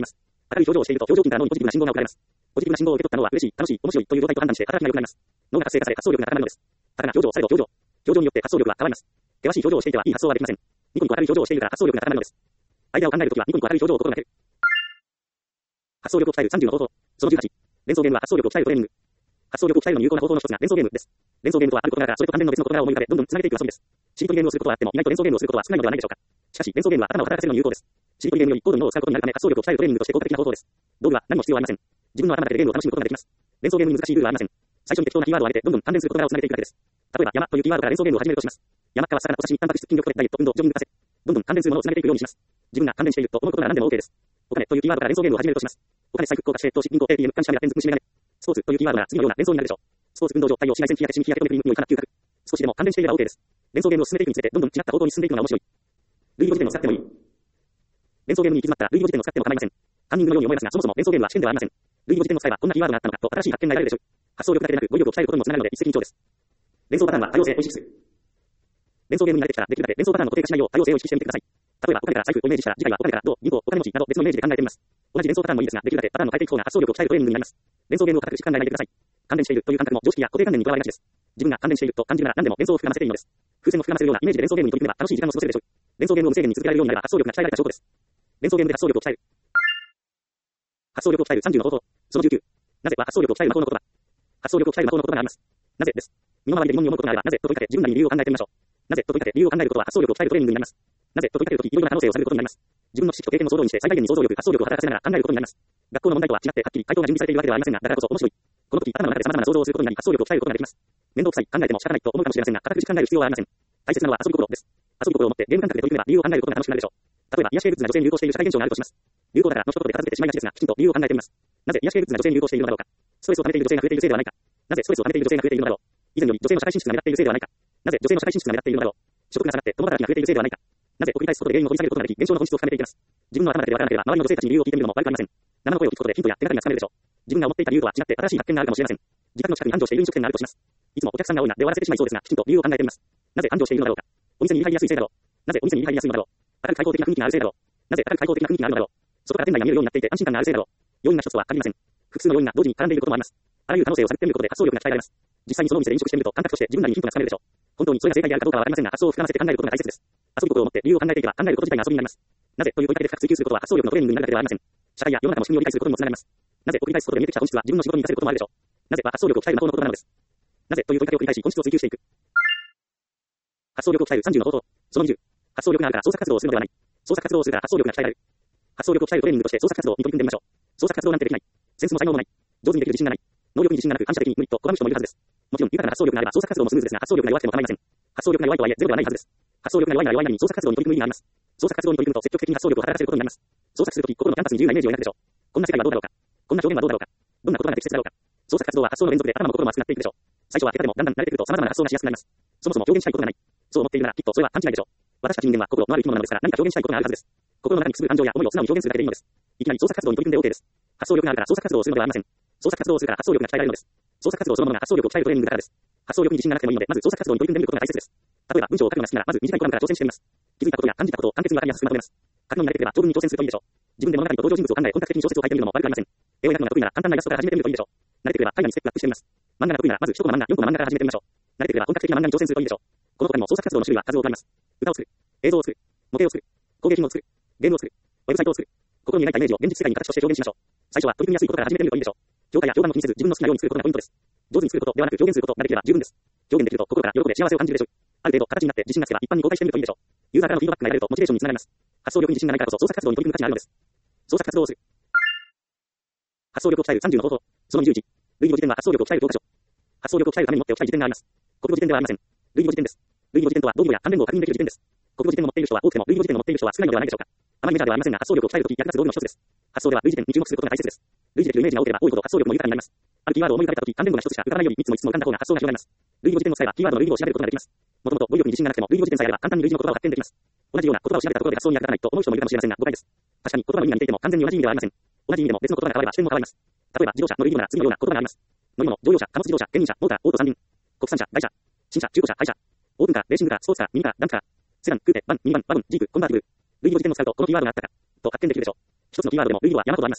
S1: 明るい表情をしていると、表情筋から脳にポジティブな信号が送られます。ポジティブな信号を受け取った脳は嬉しい、楽しい、面白いという状態と判断して働きが良くなります。脳が活性化され発想力が高まるのです。高な表情、されど表情。表情によって発想力は変わります。険しい表情をしていてはいい発想はできません。ニコニコ明るい表情をしているから発想力が高まるのです。アイデアを考えるときはニコニコ明るい表情を心がける。発想力を鍛えるさんじゅうの方法。そのじゅうはち。連想ゲームは発想力を鍛えるトレーニング。発想力を鍛えるのに有効な方法の一つが連想ゲームです。連想ゲームとはある事柄からそれと関連の別の事柄を思い浮かべどんどん繋げていく遊びです。しりとりゲームをすることはあっても意外と連想ゲームをすることは少ないのではないでしょうか。しかし連想ゲームは頭を働かせるのに有効です。しりとりゲームより高度の脳を使うことになるため発想力を鍛えるトレーニングとして効果的な方法です。道具は何も必要ありません。自分の頭だけでゲームを楽しむことができます。連想ゲームに難しいルールはありません。最初に適当なキーワードを挙げてどんどん関連する事柄を繋げていくだけです。例えば山というキーワードから連想ゲームを始めるとします。山、川、魚、お刺身、タンパク質、筋力、ダイエット、運動、ジョギング、カセ。どんどん関連するものを繋げていくようにします。自分が関連していると思うことなら何でも OK です。お金というキーワードから連想ゲームを始めるとします。お金、財布、硬貨、紙幣、投資、銀行、エーティーエム、監視カメラ、ペンズ、虫眼鏡。スポーツというキーワードが次のような連想になるでしょう。スポーツ、運動場、太陽、紫外線、日焼け、日焼け止め、クリーム、匂い、化学、嗅覚。少しでも関連していれば OK です。連想ゲームを進めていくにつれてどんどん違った方向に進んでいくのが面白い。類語辞典を使ってもいい。連想ゲームに行き詰まったら類語辞典を使っても構いません。カンニングのように思いますが、そもそも連想ゲームは試験ではありません。類語辞典を使えばこんなキーワードがあったのかと新しい発見が得られるでしょう。発想力だけでなく語彙力を鍛えることにもつながるので一石二鳥です。連想パターンは多様性を意識する。連想ゲームに慣れてきたらできるだけ連想パターンの固定化しないよう多様性を意識してみてください。例えばお金から財布をイメージしたら次回はお金から銅、銀行、お金持ちなど別のイメージで考えてみます。同じ連想パターンもいいですが、できるだけパターンの変えていく方が発想力を鍛えるトレーニングになります。連想ゲームを固くし考えないでください。関連しているという感覚も常識や固定観念にとらわれがちです。自分が関連していると感じるなら何でも連想を膨らませていいのです。風船を膨らませるようなイメージで連想ゲームに取り組めば楽しい時間を過ごせるでしょう。連想ゲームを無制限に続けられるようになれば発想力が鍛えられた証拠です。連想ゲームで発想力を鍛える。発想力を鍛えるさんじゅうの方法。そのじゅうきゅう。なぜは発想力を鍛える魔法の言葉。発想力を鍛える魔法の言葉があります。なぜです。身の回りで疑問に思うことがあればなぜと問いかけ自分なりに理由を考えてみましょう。なぜと問いかけ理由を考えることは発想力を鍛えるトレーニングになります。なぜと問いかけるときいろいろな可能性を探ることになります。自分の知識と経験を総動員して最大限に想像力、発想力を働かせながら考えることになります。学校の問題とは違ってはっきり回答が準備されているわけではありませんが、だからこそ面白い。この時頭の中で様々な想像をすることになり発想力を鍛えることができます。面倒くさい、考えても仕方ないと思うかもしれませんが、固く考える必要はありません。大切なのは遊び心です。遊び心を持ってゲーム感覚で取り組めば理由を考えることが楽しくなるでしょう。例えば癒し系グッズが女性に流行している社会現象があるとします。流行だからの一言で片付けてしまいがちですが、きちんと理由を考えてみます。なぜ癒し系グッズが女性に流行しているのだろうか。ストレスを溜めている女性が増えているせいではないか。なぜストレスを溜めている女性が増えているのだろう。以前より女性の社会進出が目立っているせいではないか。なぜ女性の社会進出が目立っているのだろう。所得が下がって共働きが増えているせいではないか。なぜ送り返すことで原因を掘り下げることができ、現象の本質を深めていきます。自分の頭だけでわからなければ周りの女性たちに理由を聞いてみるのも悪くありません。生の声を聞くことでヒントや手がかりがつかめるでしょう。自分が思っていた理由とは違って新しい発見があるかもしれません。自宅の近くに繁盛している飲食店があるとします。いつもお客さんが多いなで終わらせてしまいそうですが、きちんと理由を考えてみます。なぜ繁盛しているのだろうか。お店に入りやすいせいだろう。なぜお店に入りやすいのだろう。明るく開放的な雰囲気があるせいだろう。なぜ明るく開放的な雰囲気があるのだろう。外から店内が見えるようになっていて安心感があるせいだろう。要因が一つは限りません。複数の要因が同時に絡んでいることもあります。あらゆる可能性を探ってみることで発想力が鍛えられます。実際にそのお店で飲食してみると感覚として自分なりにヒントがつかめるでしょう。本当にそれが正解であるかどうかはわかりませんが、発想を膨らませて考えることが大切です。遊び心を持って理由を考えていけば考えること自体が遊びになります。なぜという問いかけで深く追求することは発想力のトレーニングになるだけではありません。社会や世の中の仕組みを理解することにもつながります。なぜと繰り返すことで見えてきた本質は自分の仕事に活かせることもあるでしょう。なぜは発想力を鍛える魔法の言葉なのです。なぜという問いかけを繰り返し本質を追求していく。発想力を鍛えるさんじゅうの方法。そのにじゅう。発想力があるから創作活動をするのではない。創作活動をするから発想力が鍛えられる。発想力を鍛えるトレーニングとして創作活動に取り組んでみましょう。創作活動なんてできない。センスも才能もない。上手にできる自信がない。能力に自信がなく反射的に無理と拒む人もいるはずです。もちろん豊かな発想力があれば創作活動もスムーズですが、発想力が弱くても構いません。発想力が弱いとはいえゼロではないはずです。発想力が弱いなら弱いなりに創作活動に取り組む意味があります。創作活動に取り組むと積極的に発想力を働かせることになります。創作するとき心のキャンパスに自由なイメージを描くでしょう。こんな世界はどうだろうか。こんな表現はどうだろうか。どんな言葉が適切だろうか。創作活動は発想の連続で頭も心も熱くなっていくでしょう。最初は下手でもだんだん慣れてくると様々な発想がしやすくなります。そもそも表現したいことがない。そう思っているならきっとそれは勘違いでしょう。私たち人間は心のある生き物なのですから何か表現したいことがあるはずです。心の中にくすぐる感情や思いを素直に表現するだけでいいのです。いきなり創作活動に取り組んで OK です。発想力があるから創作活動をするのではありません。創作活動をするから発想力が鍛えられるのです。創作活動そのものが発想力を鍛えるトレーニングだからです。発想力に自信がなくてもいいので、まず創作活動に取り組んでみることが大切です。例えば文章を書くのが好きなら、まず短いコラムから挑戦してみます。気づいたことや感じたことを簡潔にわかりやすくまとめます。書くのに慣れていれば長文に挑戦するといいでしょう。自分で物語と登場人物を考え本格的に小説を書いてみるのも悪くありません。絵を描くのが得意なら簡単なイラストから始めてみるといいでしょう。慣れてくれば絵画にステップアップしてみます。漫画が得意ならまず一コマ漫画、よんコマ漫画から始めてみましょう。慣れてくれば本格的な漫画に挑戦するといいでしょう。この他にも創作活動の種類は数多くあります。歌を作る、映像を作る、模型を作る、工芸品を作る、ゲームを作る、ウェブサイトを作る。心に描いたイメージを現実世界に形として表現しましょう。最初は取り組みやすいことから始めてみるといいでしょう。評価や評判を気にせず自分の好きなように作ることがポイントです。上手に作ることではなく表現することができれば十分です。表現できると心から喜んで幸せを感じるでしょう。ある程度形になって自信がつけば一般に公開してみるといいでしょう。ユーザーからのフィードバックが得られるとモチベーションにつながります。発想力に自信がないからこそ創作活動に取り組む価値があるのです。創作活動をする。発想力を鍛えるさんじゅうの方法。そのにじゅういち。類義語辞典は発想力を鍛える教科書。発想力を鍛えるために持っておきたい辞典があります。国語辞典ではありません。類義語辞典です。類義語辞典とは語彙や関連語を確認できる辞典です。国語辞典を持っている人は多くても類義語辞典を持っている人は少ないのではないでしょうか。あまりメジャーではありませんが発想力を鍛えるとき役立つ道具の一つです。発想では類似点に注目することが大切です。類似できるイメージが多ければ多いほど発想力も豊かになります。あるキーワードを思い浮かべたとき関連語が一つしか浮かばないよりみっつもいつつも浮かんだ方が発想が広がります。類似語辞典を使えばキーワードの類似語を調べることができます。もともと語彙力に自信がなくても類似語辞典さえあれば簡単に類似の言葉を発見できます。同じような言葉を調べたところで発想に役立たないと思う人もいるかもしれませんが誤解です。確かに言葉の意味が似ていても完全に同じ意味ではありません。同じ意味でも別の言葉が変われば視点も変わります。例えば自動車の類似語なら次のような言葉があります。乗り物、乗用車、貨物自動車、牽引車、モーター、オート三輪、国産車、外車、新車、中古車、廃車、オープンカー、レーシングカー、スポーツカー、ミニカー、ダンプカー、セダン、クーペ、バン、ミニバン、ワゴン、ジープ、コンバーティブル。類似語辞典を使うとこのキーワードがあったかと発見できるでしょう。一つのキーワードでも類似語は山ほどあります。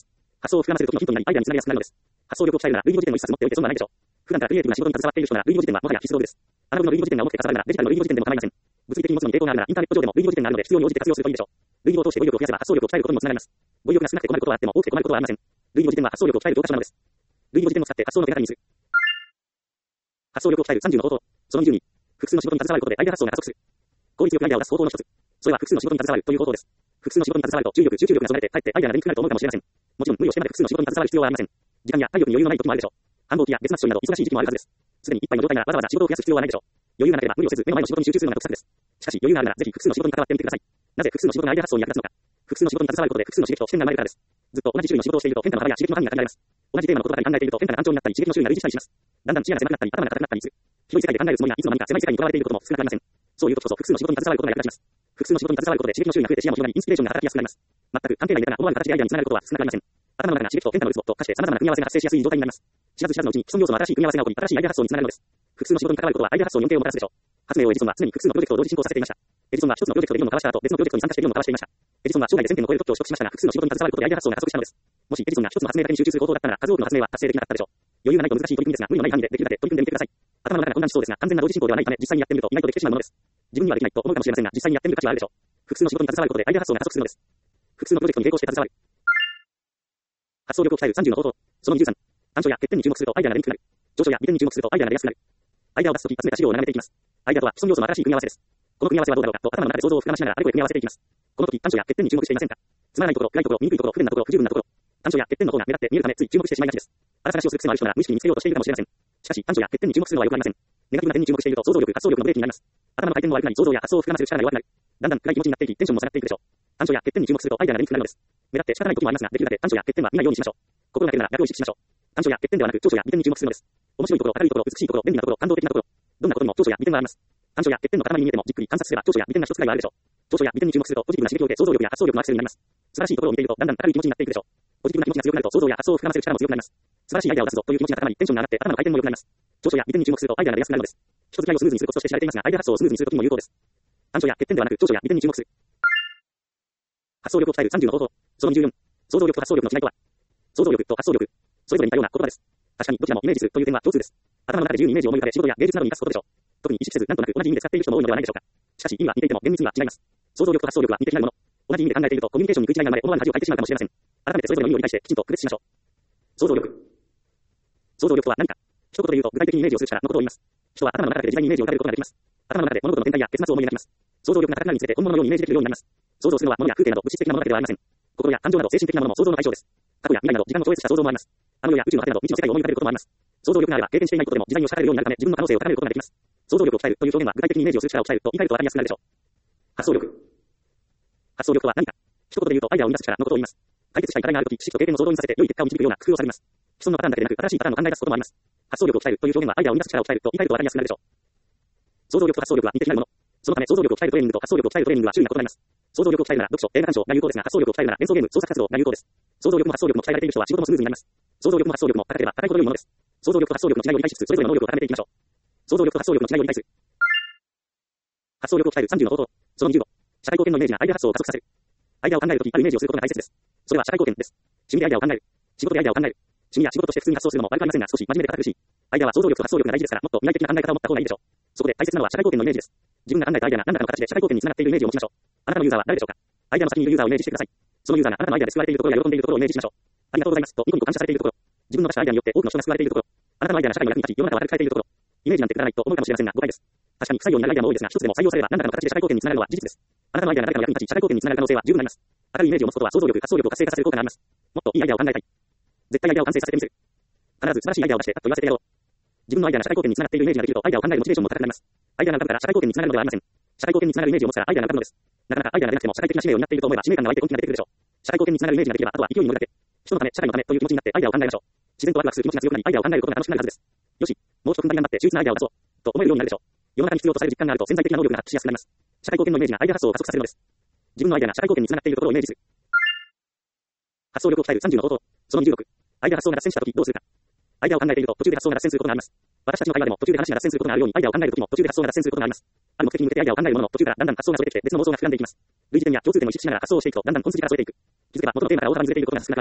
S1: 発想を膨らませる時のヒントになり、アイデアにつながりやすくなるのです。発想力を鍛えるなら、類似語辞典を一冊持っておいて損はないでしょう。普段からクリエイティブな仕事に携わっている人なら、類似語辞典はもはや必須道具です。アナログの類似語辞典が重くてかさばるなら、デジタルの類似語辞典でも構いません。物理的に持つのに抵抗があるなら、インターネット上でも類似語辞典があるので、必要に応じて活用するといいでしょう。類似語を通して語彙力を増やせば発想力を鍛えることにもつながります。語彙力が少なくて困ることはあっても、多くて困ることはありません。類似語辞典は発想力を鍛える教科書なのです。類似語辞典を使って発想の手がかりにする。発想力を鍛えるさんじゅうの方法。そのにじゅうに、複数の仕事に携わることでアイデア発想が加速する。効率よくアイデアを出す方法の一つ。それは複数の仕事に携わるという方法です。複数の仕事に携わると重力、集中力が備えて、かえってアイデアが出にくくなると思うかもしれません。もちろん無理をしてまで複数の仕事に携わる必要はありません。時間や体力に余裕のない時もあるでしょう。繁忙期や月末処理など忙しい時期もあるはずです。すでにいっぱいの状態ならわざわざ仕事を増やす必要はないでしょう。余裕がなければ無理をせず目の前の仕事に集中するのが得策です。しかし余裕があるならぜひ複数の仕事に関わってみてください。なぜ複数の仕事がアイデア発想に役立つのか。複数の仕事に携わることで複数の刺激と視点が生まれるからです。ずっと同じ種類の仕事をしていると変化の幅や刺激の範囲が限られます。同じテーマのことばかり考えていると変化が単調になったり刺激の種類が類似したりします。だんだん視野が狭くなったり頭が硬くなったりする。広い世界で考えるつもりがいつの間にか狭い世界にとらわれていることも少なくありません。そういう時こそ複数の仕事に携わることが役立ちます。複数の仕事に携わることで刺激の種類が増えて視野も広がりインスピレーションが働きやすくなります。全く関係ないネタが思わぬ形でアイデアにつながることは少なくありません。頭の中が刺激と変化のルーツと化して様々な組み合わせが発生しやすい状態になります。知らず知らずのうちに既存要素の新しい組み合わせが起こり新しいアイデア発想につながるのです。複数の仕事に関わることはアイデア発想に恩恵をもたらすでしょう。発明をエジソンは常に複数のプロジェクトを同時進行させていました。エジソンは一つのプロジェクトで議論を交わした後別のプロジェクトに参加して議論を交わしていました。エジソンは生涯でせんてんを超える特許を取得しましたが複数の仕事に携わることでアイデア発想が加速したのです。もしエジソンが一つの発明だけに集中する方法だったなら数多くの発明は達成できなかったでしょう。余裕がないと難しい取り組みですが無理のない範囲でできるだけ取り組んでみてください。頭の中が混乱しそうですが完全な同時進行ではないため実際にやってみると意外とできてしまうものです。自分にはできないと思うかもしれませんが実際にやってみる価値はあるでしょう。複数の仕事に携わることでアイデア発想が加速するのです。複数のプロジェクトに並行して携わる。発想力を鍛えるさんじゅうの方法。そのにじゅうさん、短所や欠点に注目するとアイデアが出にくくなる。長所や利点に注目するとアイデアが出やすくなる。アイデアを出すとき集めた資料を並べていきます。アイデアとは既存要素の新しい組み合わせです。この組み合わせはどうだろうかと頭の中で想像を膨らましながらあれこれ組み合わせていきます。この時短所や欠点に注目していませんか。つまらないところ、暗いところ、見にくいところ、不便なところ、不十分なところ。短所や欠点の方が目立って見えるためつい注目してしまいがちです。あら探しをする癖のある人なら無意識に見つけようとしているかもしれません。しかし短所や欠点に注目するのは良くありません。ネガティブな点に注目していると想像力、発想力のブレーキになります。頭の回転も悪くなり想像や発想を膨らませる力が弱くなる。だんだん暗い気持ちになっていきテンションも下がっていくでしょう。短所や欠点に注目するとアイデアが出にくくなるのです。目立って仕方ない時もありますができるだけ短所や欠点は見ないようにしましょう。心がけるなら逆を意識しましょう。短所や欠点ではなく長所や利点に注目するのです。面白いところ、明るいところ、美しいところ、便利なところ、感動的なところ。どんなことにも長所や利点はあります。短所や欠点の塊に見えてもじっくり観察すれば長所や利点が一つくらいはあるでしょう。長所や利点に注目するとポジティブな刺激を受け想像力や発想力のアクセルになります。素晴らしいところを見ているとだんだん明るい気持ちになっていくでしょう。ポジティブな気持ちが強くなると想像や発想を膨らませる力も強くなります。素晴らしいアイデアを出すぞという気持ちが高まりテンションが上がって頭の回転も良くなります。長所や利点に注目するとアイデアが出やすくなるのです。人付き合いをスムーズにするコツとして知られていますがアイデア発想をスムーズにするときにも有効です。短所や欠点ではなく長所や利点に注目する。発想力を鍛えるさんじゅうの方法。そのにじゅうよん、想像力と発想力の違いとは。想像力と発想力、それぞれ似たような言葉です。確かにどちらもイメージするという点は共通です。頭の中で自由にイメージを思い浮かべ仕事や芸術などに生かすことでしょう。特に意識せずなんとなく同じ意味で使っている人も多いのではないでしょうか。しかし意味は似ていても厳密には違います。想像力と発想力は似て非なるもの。同じ意味で考えているとコミュニケーションに食い違いが生まれ思わぬ恥をかいてしまうかもしれません。改めてそれぞれの意味を理解してきちんと区別しましょう。想像力。想像力とは何か。一言で言うと具体的にイメージをする力のことを言います。人は頭の中で自在にイメージを浮かべることができます。頭の中で物事の展開や結末を思い描きます。想像力が高くなるにつれて本物のようにイメージできるようになります。想像するのは物や風景など物質的なものだけではありません。心や感情など精神的なものも想像の対象です。過去や未来など時間を超越した想像もあります。あの世や宇宙の果てなど未知の世界を思い浮かべることもあります。想像力があれば経験していないことでも自在に押し払えるようになるため自分の可能性を高めることができます。想像力を鍛えるという表現は具体的にイメージをする力を鍛えると言い換えるとわかりやすくなるでしょう。発想力。発想力とは何か。一言で言うとアイデアを生み出す力のことを言います。解決したい課題があるとき、知識と経験を想像にさせて良い結果を導くような工夫をされます。既存のパターンだけでなく新しいパターンを考え出すこともあります。発想力を鍛えるという表現はアイデアを生み出す力を鍛えると言い換えるとわかりやすくなるでしょう。想像力と発想力は似て非なるもの。そのため想像力を鍛えるトレーニングと発想力を鍛えるトレーニングは種類が異なります。想像力を鍛えるなら読書、映画鑑賞が有効ですが発想力を鍛えるなら演奏ゲーム、創作活動が有効です。想像力も発想力も鍛えられている人は仕事もスムーズになります。想像力も発想力も高ければ高いほど良いものです。想像力と発想力の違いを理解しつつそれぞれの能力を高めていきましょう。想像力と発想力の違いを理解する。発想力を鍛えるさんじゅうの方法。そのにじゅうご、社会貢献のイメージがアイデア発想を加速させる。アイデアを考えるときあるイメージをすることが大切です。それは社会貢献です。趣味でアイデアを考える。仕事でアイデアを考える。趣味や仕事として普通に発想するのも悪くありませんが少し真面目で堅苦しい。アイデアは想像力と発想力が大事ですからもっと未来的な考え方を持った方がいいでしょう。そこで大切なのは社会貢献のイメージです。自分が考えたアイデアが何らかの形で社会貢献につながっているイメージを持ちましょう。あなたのユーザーは誰でしょうか。アイデアの先にいるユーザーをイメージしてください。そのユーザーがあなたのアイデアで救われているところや喜んでいるところをイメージしましょう。ありがとうございますとニコニコ感謝されているところ。自分の出したアイデアによって多くの人が救われているところ。あなたのアイデアが社会の役に立ち世の中を明るく変えているところ。イメージなんてくだらないと思うかもしれませんが誤解です。確かに不採用になるアイデアも多いですが一つでも採用されれば何らかの形で社会貢献につながるのは事実です。あなたのアイデアが誰かの役に立ち社会貢献につながる可能性は十分あります。明るいイメージを持つことは想像力、発想力を活性化させる効果があります。もっといいアイデアを考えたい。絶対アイデアを完成させてみせる。必ず素晴らしいアイデアを出してパッと言わせてやろう。自分のアイデアが社会貢献につながっているイメージができるとアイデアを考えるモチベーションも高くなります。アイデアが浮かぶから社会貢献につながるのではありません。社会貢献につながるイメージを持つからアイデアが浮かぶのです。なかなかアイデアが出なくても社会的な使命を担っていると思えば使命感が湧いて根気が出てくるでしょう。社会貢献につながるイメージができればあとは勢いに乗るだけ。人のため社会のためという気持ちになってアイデアを考えましょう。自然とワクワクする気持ちが強くなりアイデアを考えることが楽しくなるはずです。よし、もう一踏ん張り頑張って秀逸なアイデアを出そうと思えるようになるでしょう。世の中に必要とされる実感があると潜在的な能力が発揮しやすくなります。社会貢献のイメージがアイデア発想を加速させるのです。自分のアイデアが社会貢献につながっているところをイメージする。発想力を鍛えるさんじゅうの方法。そのにじゅうろく、アイデア発想が脱線したときどうするか。アイデアを考えていると途中で発想が脱線することがあります。私たちの会話でも途中で話が脱線することがあるようにアイデアを考えるときも途中で発想が脱線することがあります。ある目的に向けてアイデアを考えるものの途中からだんだん発想がそれてきて別の妄想が膨らんでいきます。類似点や共通点を意識しながら発想をしていくとだんだん痕跡が超えていく。気づけば元のテーマから大幅にずれていることが少なくありません。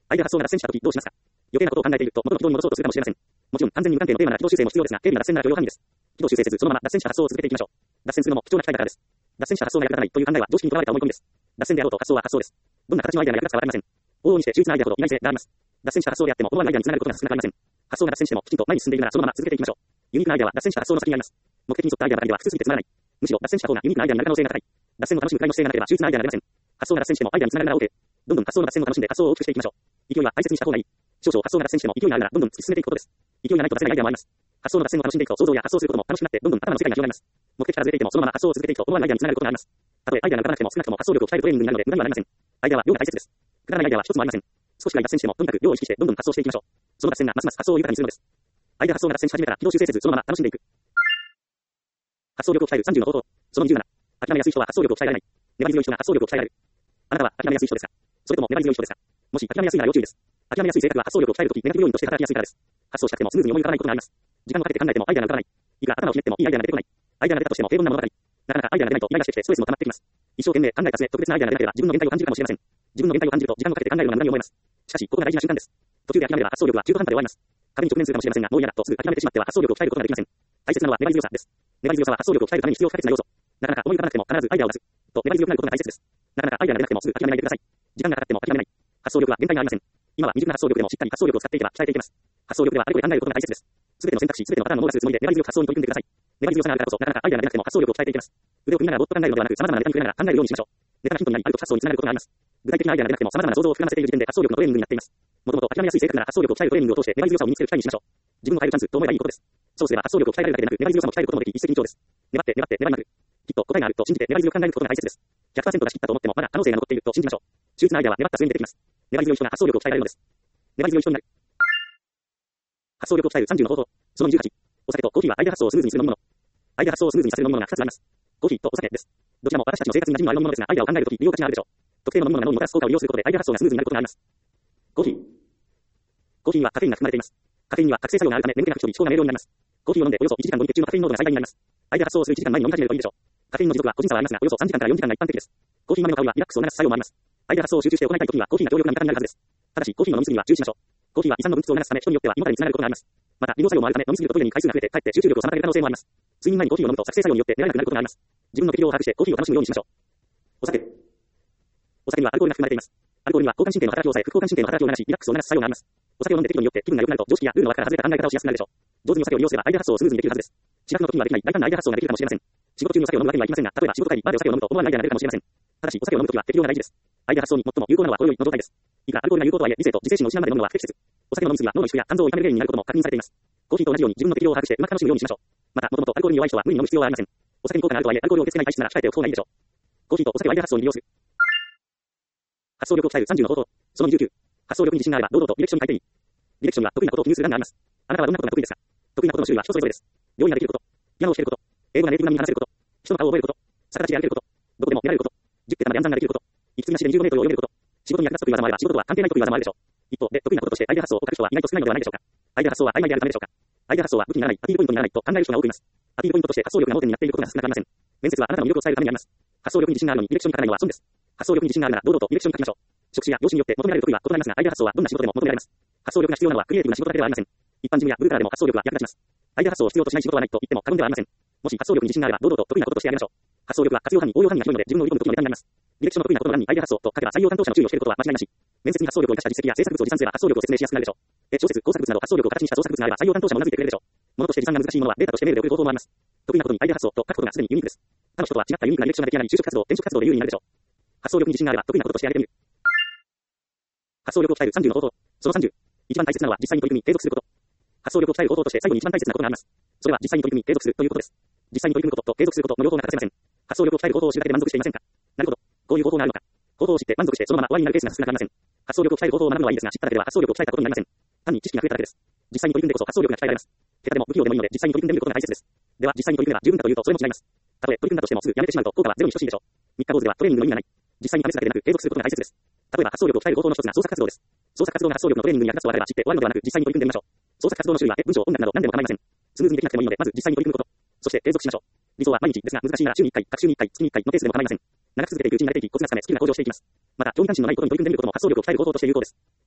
S1: 相手が発想が脱線したときどうしますか？余計なことを考えていると元の軌道に戻そうとするかもしれません。もちろん完全に無関係のテーマな軌道修正も必要ですが、軽微な脱線なら許容範囲です。軌道修正せずそのまま脱線した発想を続けていきましょう。脱線するのも貴重な機会だからです。脱線した発想が役立たないという考えは常識にとらわれた思い込みです。脱線であろうと発想は発想です。どんな形のアイデアが役立つかはありません。往々にして秀逸なアイデアほど意外性があります。脱線した発想であっても思わぬアイデアにつながることが少なくありません。発想が脱線してもきちんと前に進んでいるならそのまま続けていきましょう。ユニークなアイデアは脱線した発想の先にあります。目的に沿ったアイデアばかりでは複数すぎてつまらない。むしろ脱線した方がユニークなアイデアになる可能性が高い。脱線を楽しむくらいの姿勢がなければ秀逸なアイデアになれません。発想が脱線してもアイデアにつながるなら OK。どんどん発想の脱線を楽しんで発想を大きくしていきましょう。勢いは大切にした方がいい。少々発想が脱線しても勢いがあるならどんどん突き進めていくことです。勢いがないと出せないアイデアもあります。発想の脱線を楽しんでいくと想像や発想することも楽しくなってどんどん頭の世界が広がります。目的からずれていてもそのまま発想を続けていくと思わぬアイデアにつながることがあります。たとえアイデアが浮かばなくても少なくとも発想力を鍛えるトレーニングになるので無駄にはなりません。アイデアは量が大切です。くだらないアイデアは一つもありません。少しくらい脱線してもとにかく量を意識してどんどん発想していきましょう。その脱線がますます発想を豊かにするのです。アイデア発想が脱線し始めたら軌道修正せずそのまま楽しんでいく。発想力を鍛えるさんじゅうの方法。そのにじゅうなな。諦めやすい人は発想力を鍛えられない。粘り強い人が発想力を鍛えられる。あなたは諦めやすい人ですか？それとも粘り強い人ですか？もし諦めやすいなら要注意です。諦めやすい性格は発想力を鍛えるときネガティブ要因として働きやすいからです。発想したくてもスムーズに思い浮かばないことがあります。時間をかけて考えてもアイデアが浮かばない。いくら頭をひねってもいいアイデアが出てこない。アイデアが出たとしても平凡な物語。なかなかアイデアが出ないとイライラしてきてストレスも溜まってきます。一生懸命考えた末特別なアイデアが出なければ自分の限界を感じるかもしれません。自分の限界を感じると時間をかけて考えるのが無駄に思えます。しかしここが大事な瞬間です。途中で諦めれば発想力は中途半端で終わります。壁に直面するかもしれませんがもう嫌だとすぐ諦めてしまっては発想力を鍛えることができません。大切なのは粘り強さです。粘り強さは発想力を鍛えるために必要不可欠な要素。なかなか思い浮かばなくても必ずアイデアを出すと粘り強くなることが大切です。なかなかアイデアが出なくてもすぐ諦めないでください。時間がかかっても諦めない。発想力は限界がありません。今は未熟な発想力でもしっかり発想力を使っていけば鍛えていけます。発想力ではあれこれ考えることが大切です。すべての選択肢、すべてのパターンのノーがするつもりで粘り強く発想に取り組んでください。粘り強さがあるからこそなかなかアイデアが出なくても発想力を鍛えていけます。腕を組みながらぼーっと考えるのではなく様々なネタに触れながら考えるようにしましょう。ネタがヒントになりあると発想につながることがあります。具体的なアイデアが出なくても様々な想像を膨らませている時点で発想力のトレーニングになっています。もともと諦めやすい性格なら発想力を鍛えるトレーニングを通して粘り強さを身につける機会にしましょう。自分を変えるチャンスと思えばいいことです。そうすれば発想力を鍛えられるだけでなく粘り強さも鍛えることもでき一石二鳥です。粘って粘って粘りまくる。きっと答えがあると信じて粘り強く考えることが大切です。ひゃくパーセント 出し切ったと思ってもまだ可能性が残っていると信じましょう。秀逸なアイデアは粘った末に出てきます。粘り強い人が発想力を鍛えられるのです。粘り強い人になる。発想力を鍛えるさんじゅうの方法。そのにじゅうはち。お酒とコーヒーはアイデア発想をスムーズにする飲み物。アイデア発想をスムーズにさせる飲み物がふたつあります。コーヒーとお酒です。どちらも私たちの生活に馴染みのある飲み物ですが、アイデアを考えるとき利用価値があるでしょう。特定の飲み物が脳にもたらす効果を利用することでアイデア発想がスムーズになることがあります。コーヒー。コーヒーにはカフェインが含まれています。カフェインには覚醒作用があるため眠気が吹き飛び思考が明瞭になります。コーヒーを飲んでおよそいちじかん後に血中のカフェイン濃度が最大になります。アイデア発想をするいちじかんまえに飲み始めるといいでしょう。カフェインの持続は個人差はありますが、およそさんじかんからよじかんが一般的です。コーヒー豆の香りはリラックスを促す作用もあります。アイデア発想を集中して行いたいときにはコーヒーが強力な味方になるはずです。ただしコーヒーの飲みすぎには注意しましょう。コーヒーは胃酸の分泌を促すため人によっては胃もたれにつながることがあります。また利尿作用もあるため飲みすぎるとトイレに回数が増えてかえって集中力を妨げる可能性もあります。睡眠前にコーヒーを飲むと覚醒作用によって寝られなくなることがあります。自分の適量を把握してコーヒーを楽しむようにしましょう。お酒。お酒にはアルコールが含まれています。アルコールには交感神経の働きを抑え、副交感神経の働きを促し、リラックスを促す作用があります。お酒を飲んで適度によって気分が良くなると常識やルールの枠から外れた考え方をしやすくなるでしょう。上手にお酒を利用すればアイデア発想をスムーズにできるはずです。仕事の時にはできない大胆なアイデア発想ができるかもしれません。仕事中にお酒を飲むわけにはいきませんが、例えば仕事帰りバーでお酒を飲むと思わぬアイデアが出るかもしれません。ただしお酒を飲む時は適量が大事です。アイデア発想に最も有効なのは程よいの状態です。いくらアルコールが有効とはいえ理性と自制心を失うまで飲むのは不適切。お酒を飲みすぎは脳の萎縮や肝臓を痛める原因になることも確認されています。コーヒーと同じように自分の適量を把握してうまく楽しむようにしましょう。また、もともとアルコールに弱い人は無理に飲む必要はありません。お酒に効果があるとはいえアルコールを受け付けない体質なら控えておく方がいいでしょう。コーヒーとお酒をアイデア発想に利用する。発想力を鍛えるさんじゅうの方法。そのにじゅうきゅう。発想力に自信があれば堂々とディレクションに書いていい。ディレクションには得意なことを記入する欄があります。あなたはどんなことが得意ですか？得意なことの種類は人それぞれです。料理ができること、ピアノを弾けること、英語がネイティブ並みに話せること、人の顔を覚えること、逆立ちで歩けること、どこでも寝られること、じゅっけたまで暗算ができること、息継ぎなしでにじゅうごメートルを泳げること、仕事に役立つ得意技もあれば仕事とは関係ない得意技もあるでしょう。一方で得意なこととしてアイデア発想を書く人は意外と少ないのではないでしょうか。アイデア発想は曖昧であるためでしょうか。アイデア発想は武器にならない、アピールポイントにならないと考える人が多くいます。アピールポイントとして発想力が盲点になっていることが少なくありません。面接はあなたの魅力を伝えるためにあります。発想力に自信があるのにディレクションに書かないのは損です。発想力に自信があるなら堂々とディレクションに書きましょう。職種や業種によって求められる得意は異なりますが、アイデア発想はどんな仕事でも求められます。発想力が必要なのはクリエイティブな仕事だけではありません。一般事務やブルーカラーでも発想力は役立ちます。アイデア発想を必要としない仕事はないと言っても過言ではありません。もし発想力に自信があれば堂々と得意なこととしてやりましょう。発想力は活用範囲、応用範囲が広いので自分の売り込む時のネタになります。ディレクションの得意なことの欄にアイデア発想と書けば採用担当者の注意をしていることは間違いなし。面接に発想力を生かした実績や制作物を持参すれば発想力を説明しやすくなるでしょう。え小説、工作物など発想力を形にした創作物があれば採用担当者も頷いてくれるでしょう。物として持参が難しいものはデータとしてメールで送る方法もあります。得意なことにアイデア発想と書くことがすでにユニークです。他の人とは違ったユニークなディレクションが出来上がり就職活動、転職活動で有利になるでしょう。発想力に自信があれば得意なこととしてやれてみる。発想力を鍛えるさんじゅうの方法。そのさんじゅう。一番大切なのは実際に取り組み、継続すること。発想力を鍛える方法として最後に一番大切なことがあります。それは実際に取り組み、継続するということです。実際に取り組むことと継続することの両方が欠かせません。発想力を鍛える方法を知るだけで満足していませんか？なるほど。こういう方法があるのか。方法を知って満足してそのまま終わりになるケースが少なくありません。発想力を鍛える方法を学ぶのはいいですが、知っただけでは発想力を鍛えたことになりません。単に知識が増えただけです。実際に取り組んでこそ発想力が鍛えられます。下手でも不器用でもいいので実際に取り組んでみることが大切です。では実際に取り組めば十分かというとそれも違います。たとえ取り組んだとしてもすぐやめてしまうと効果はゼロに等しいでしょう。三日坊主ではトレーニングの意味がない。実際に試すだけでなく継続することが大切です。例えば発想力を鍛える方法の一つが創作活動です。創作活動が発想力のトレーニングに役立つとあれば知って終わるのではなく実際に取り組んでみましょう。創作活動の種類は絵、文章、音楽など何でも構いません。スムーズにできなくてもいいのでまず実際に取り組むこと。そして継続しましょう。理想は毎日ですが難しいなら週にいっかい、各週にいっかい、月にいっかいのペースでも構いません。長く続けていくうちに慣れていきコツがつかめスキルが向上していきます。また上位関心のないことに取り組んでみることも発想力を鍛える方法として有効です。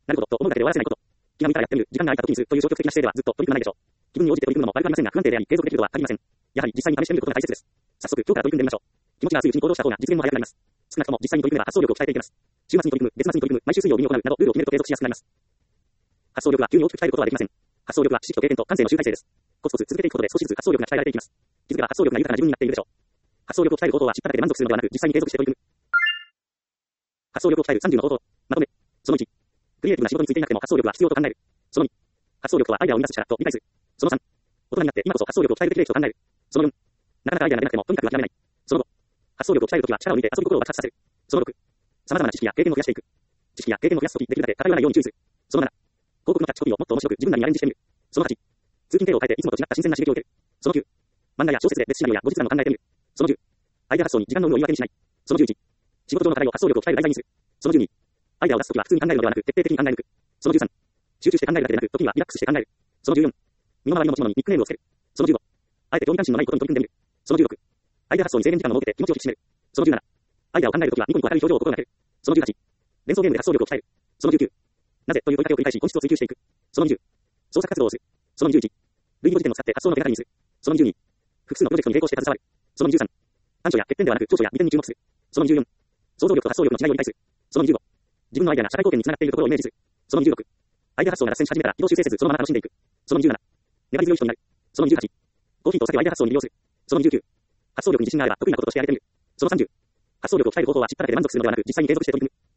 S1: なるほど、と思うだけで終わらせないこと。気が向いたらやってみる、時間が空いた時にするという消極的な姿勢ではずっと取り組まないでしょう。気分に応じて取り組むのも悪くありませんが、不安定であり、継続できることは限りません。やはり実際に試してみることが大切です。早速、今日から取り組んでみましょう。気持ちが熱いうちに行動した方が実現も早くなります。少なくとも実際に取り組めば発想力を鍛えていけます。週末に取り組む、月末に取り組む、毎週水曜日に行うなど、ルールを決めると継続しやすくなります。発想力は急に大きく鍛えることはできません。発想力は知識と経験と感性の集大成です。コツコツ続けていくことで少しずつ発想力が鍛えられていきます。気づけば発想力が豊かな自分になっているでしょう。発想力を鍛えることは知っただけで満足するのではなく、実際に継続して取り組む。発想力を鍛えるさんじゅうの方法。まとめ。そのいち。クリエイティブな仕事についていなくても発想力は必要と考える。そのに。発想力とはアイデアを生み出す力と理解する。そのさん。大人になって今こそ発想力を鍛えるべき例と考える。そのよん。なかなかアイデアが出なくてもとにかく諦めない。そのご。発想力を鍛えるときは力を抜いて遊び心を爆発させる。そのろく。様々な知識や経験を増やしていく。知識や経験を増やすときできるだけ偏らないように注意する。そのなな。広告のキャッチコピーをもっと面白く自分なりにアレンジしてみる。そのはち。通勤経路を変えていつもと違った新鮮な刺激を受ける。そのきゅう。漫画や小説で別シナリオや後日談を考えてみる。そのじゅう。アイデア発想に時間の有無を言い訳にしない。そのじゅういち。仕事上の課題を発想力を鍛える題材にする。そのじゅうに。アイデアを出すときは普通に考えるのではなく徹底的に考え抜く。そのじゅうさん。集中して考えるだけでなく時にはリラックスして考える。そのじゅうよん。身の回りの持ち物にニックネームをつける。そのじゅうご。あえて興味関心のないことに取り組んでみる。そのじゅうろく。アイデア発想に制限時間を設けて気持ちを引き締める。そのじゅうなな。アイデアを考えるときはニコニコ明るい表情を心がける。そのじゅうはち。連想ゲームで発想力を鍛える。そのじゅうきゅう。なぜという問いかけを繰り返し本質を追求していく。そのにじゅう。創作活動をする。そのにじゅういち。類似語辞典を使って発想の手がかりにする。そのにじゅうに。複数のプロジェクトに並行して携わる。そのにじゅうさん。短所や欠点ではなく長所や利点に注目する。そのにじゅうよん。想像力と発想力の違いを理解する。そのにじゅうご。自分のアイデアが社会貢献につながっているところをイメージする。そのにじゅうろく。アイデア発想が脱線し始めたら軌道修正せずそのまま楽しんでいく。そのにじゅうなな。粘り強い人になる。そのにじゅうはち。コーヒーとお酒をアイデア発想に利用する。そのにじゅうきゅう。発想力に自信があれば得意なこととしてやれてみる。そのさんじゅう。発想力を鍛える方法は知っただけで満足するのではなく実際に継続して取り組む。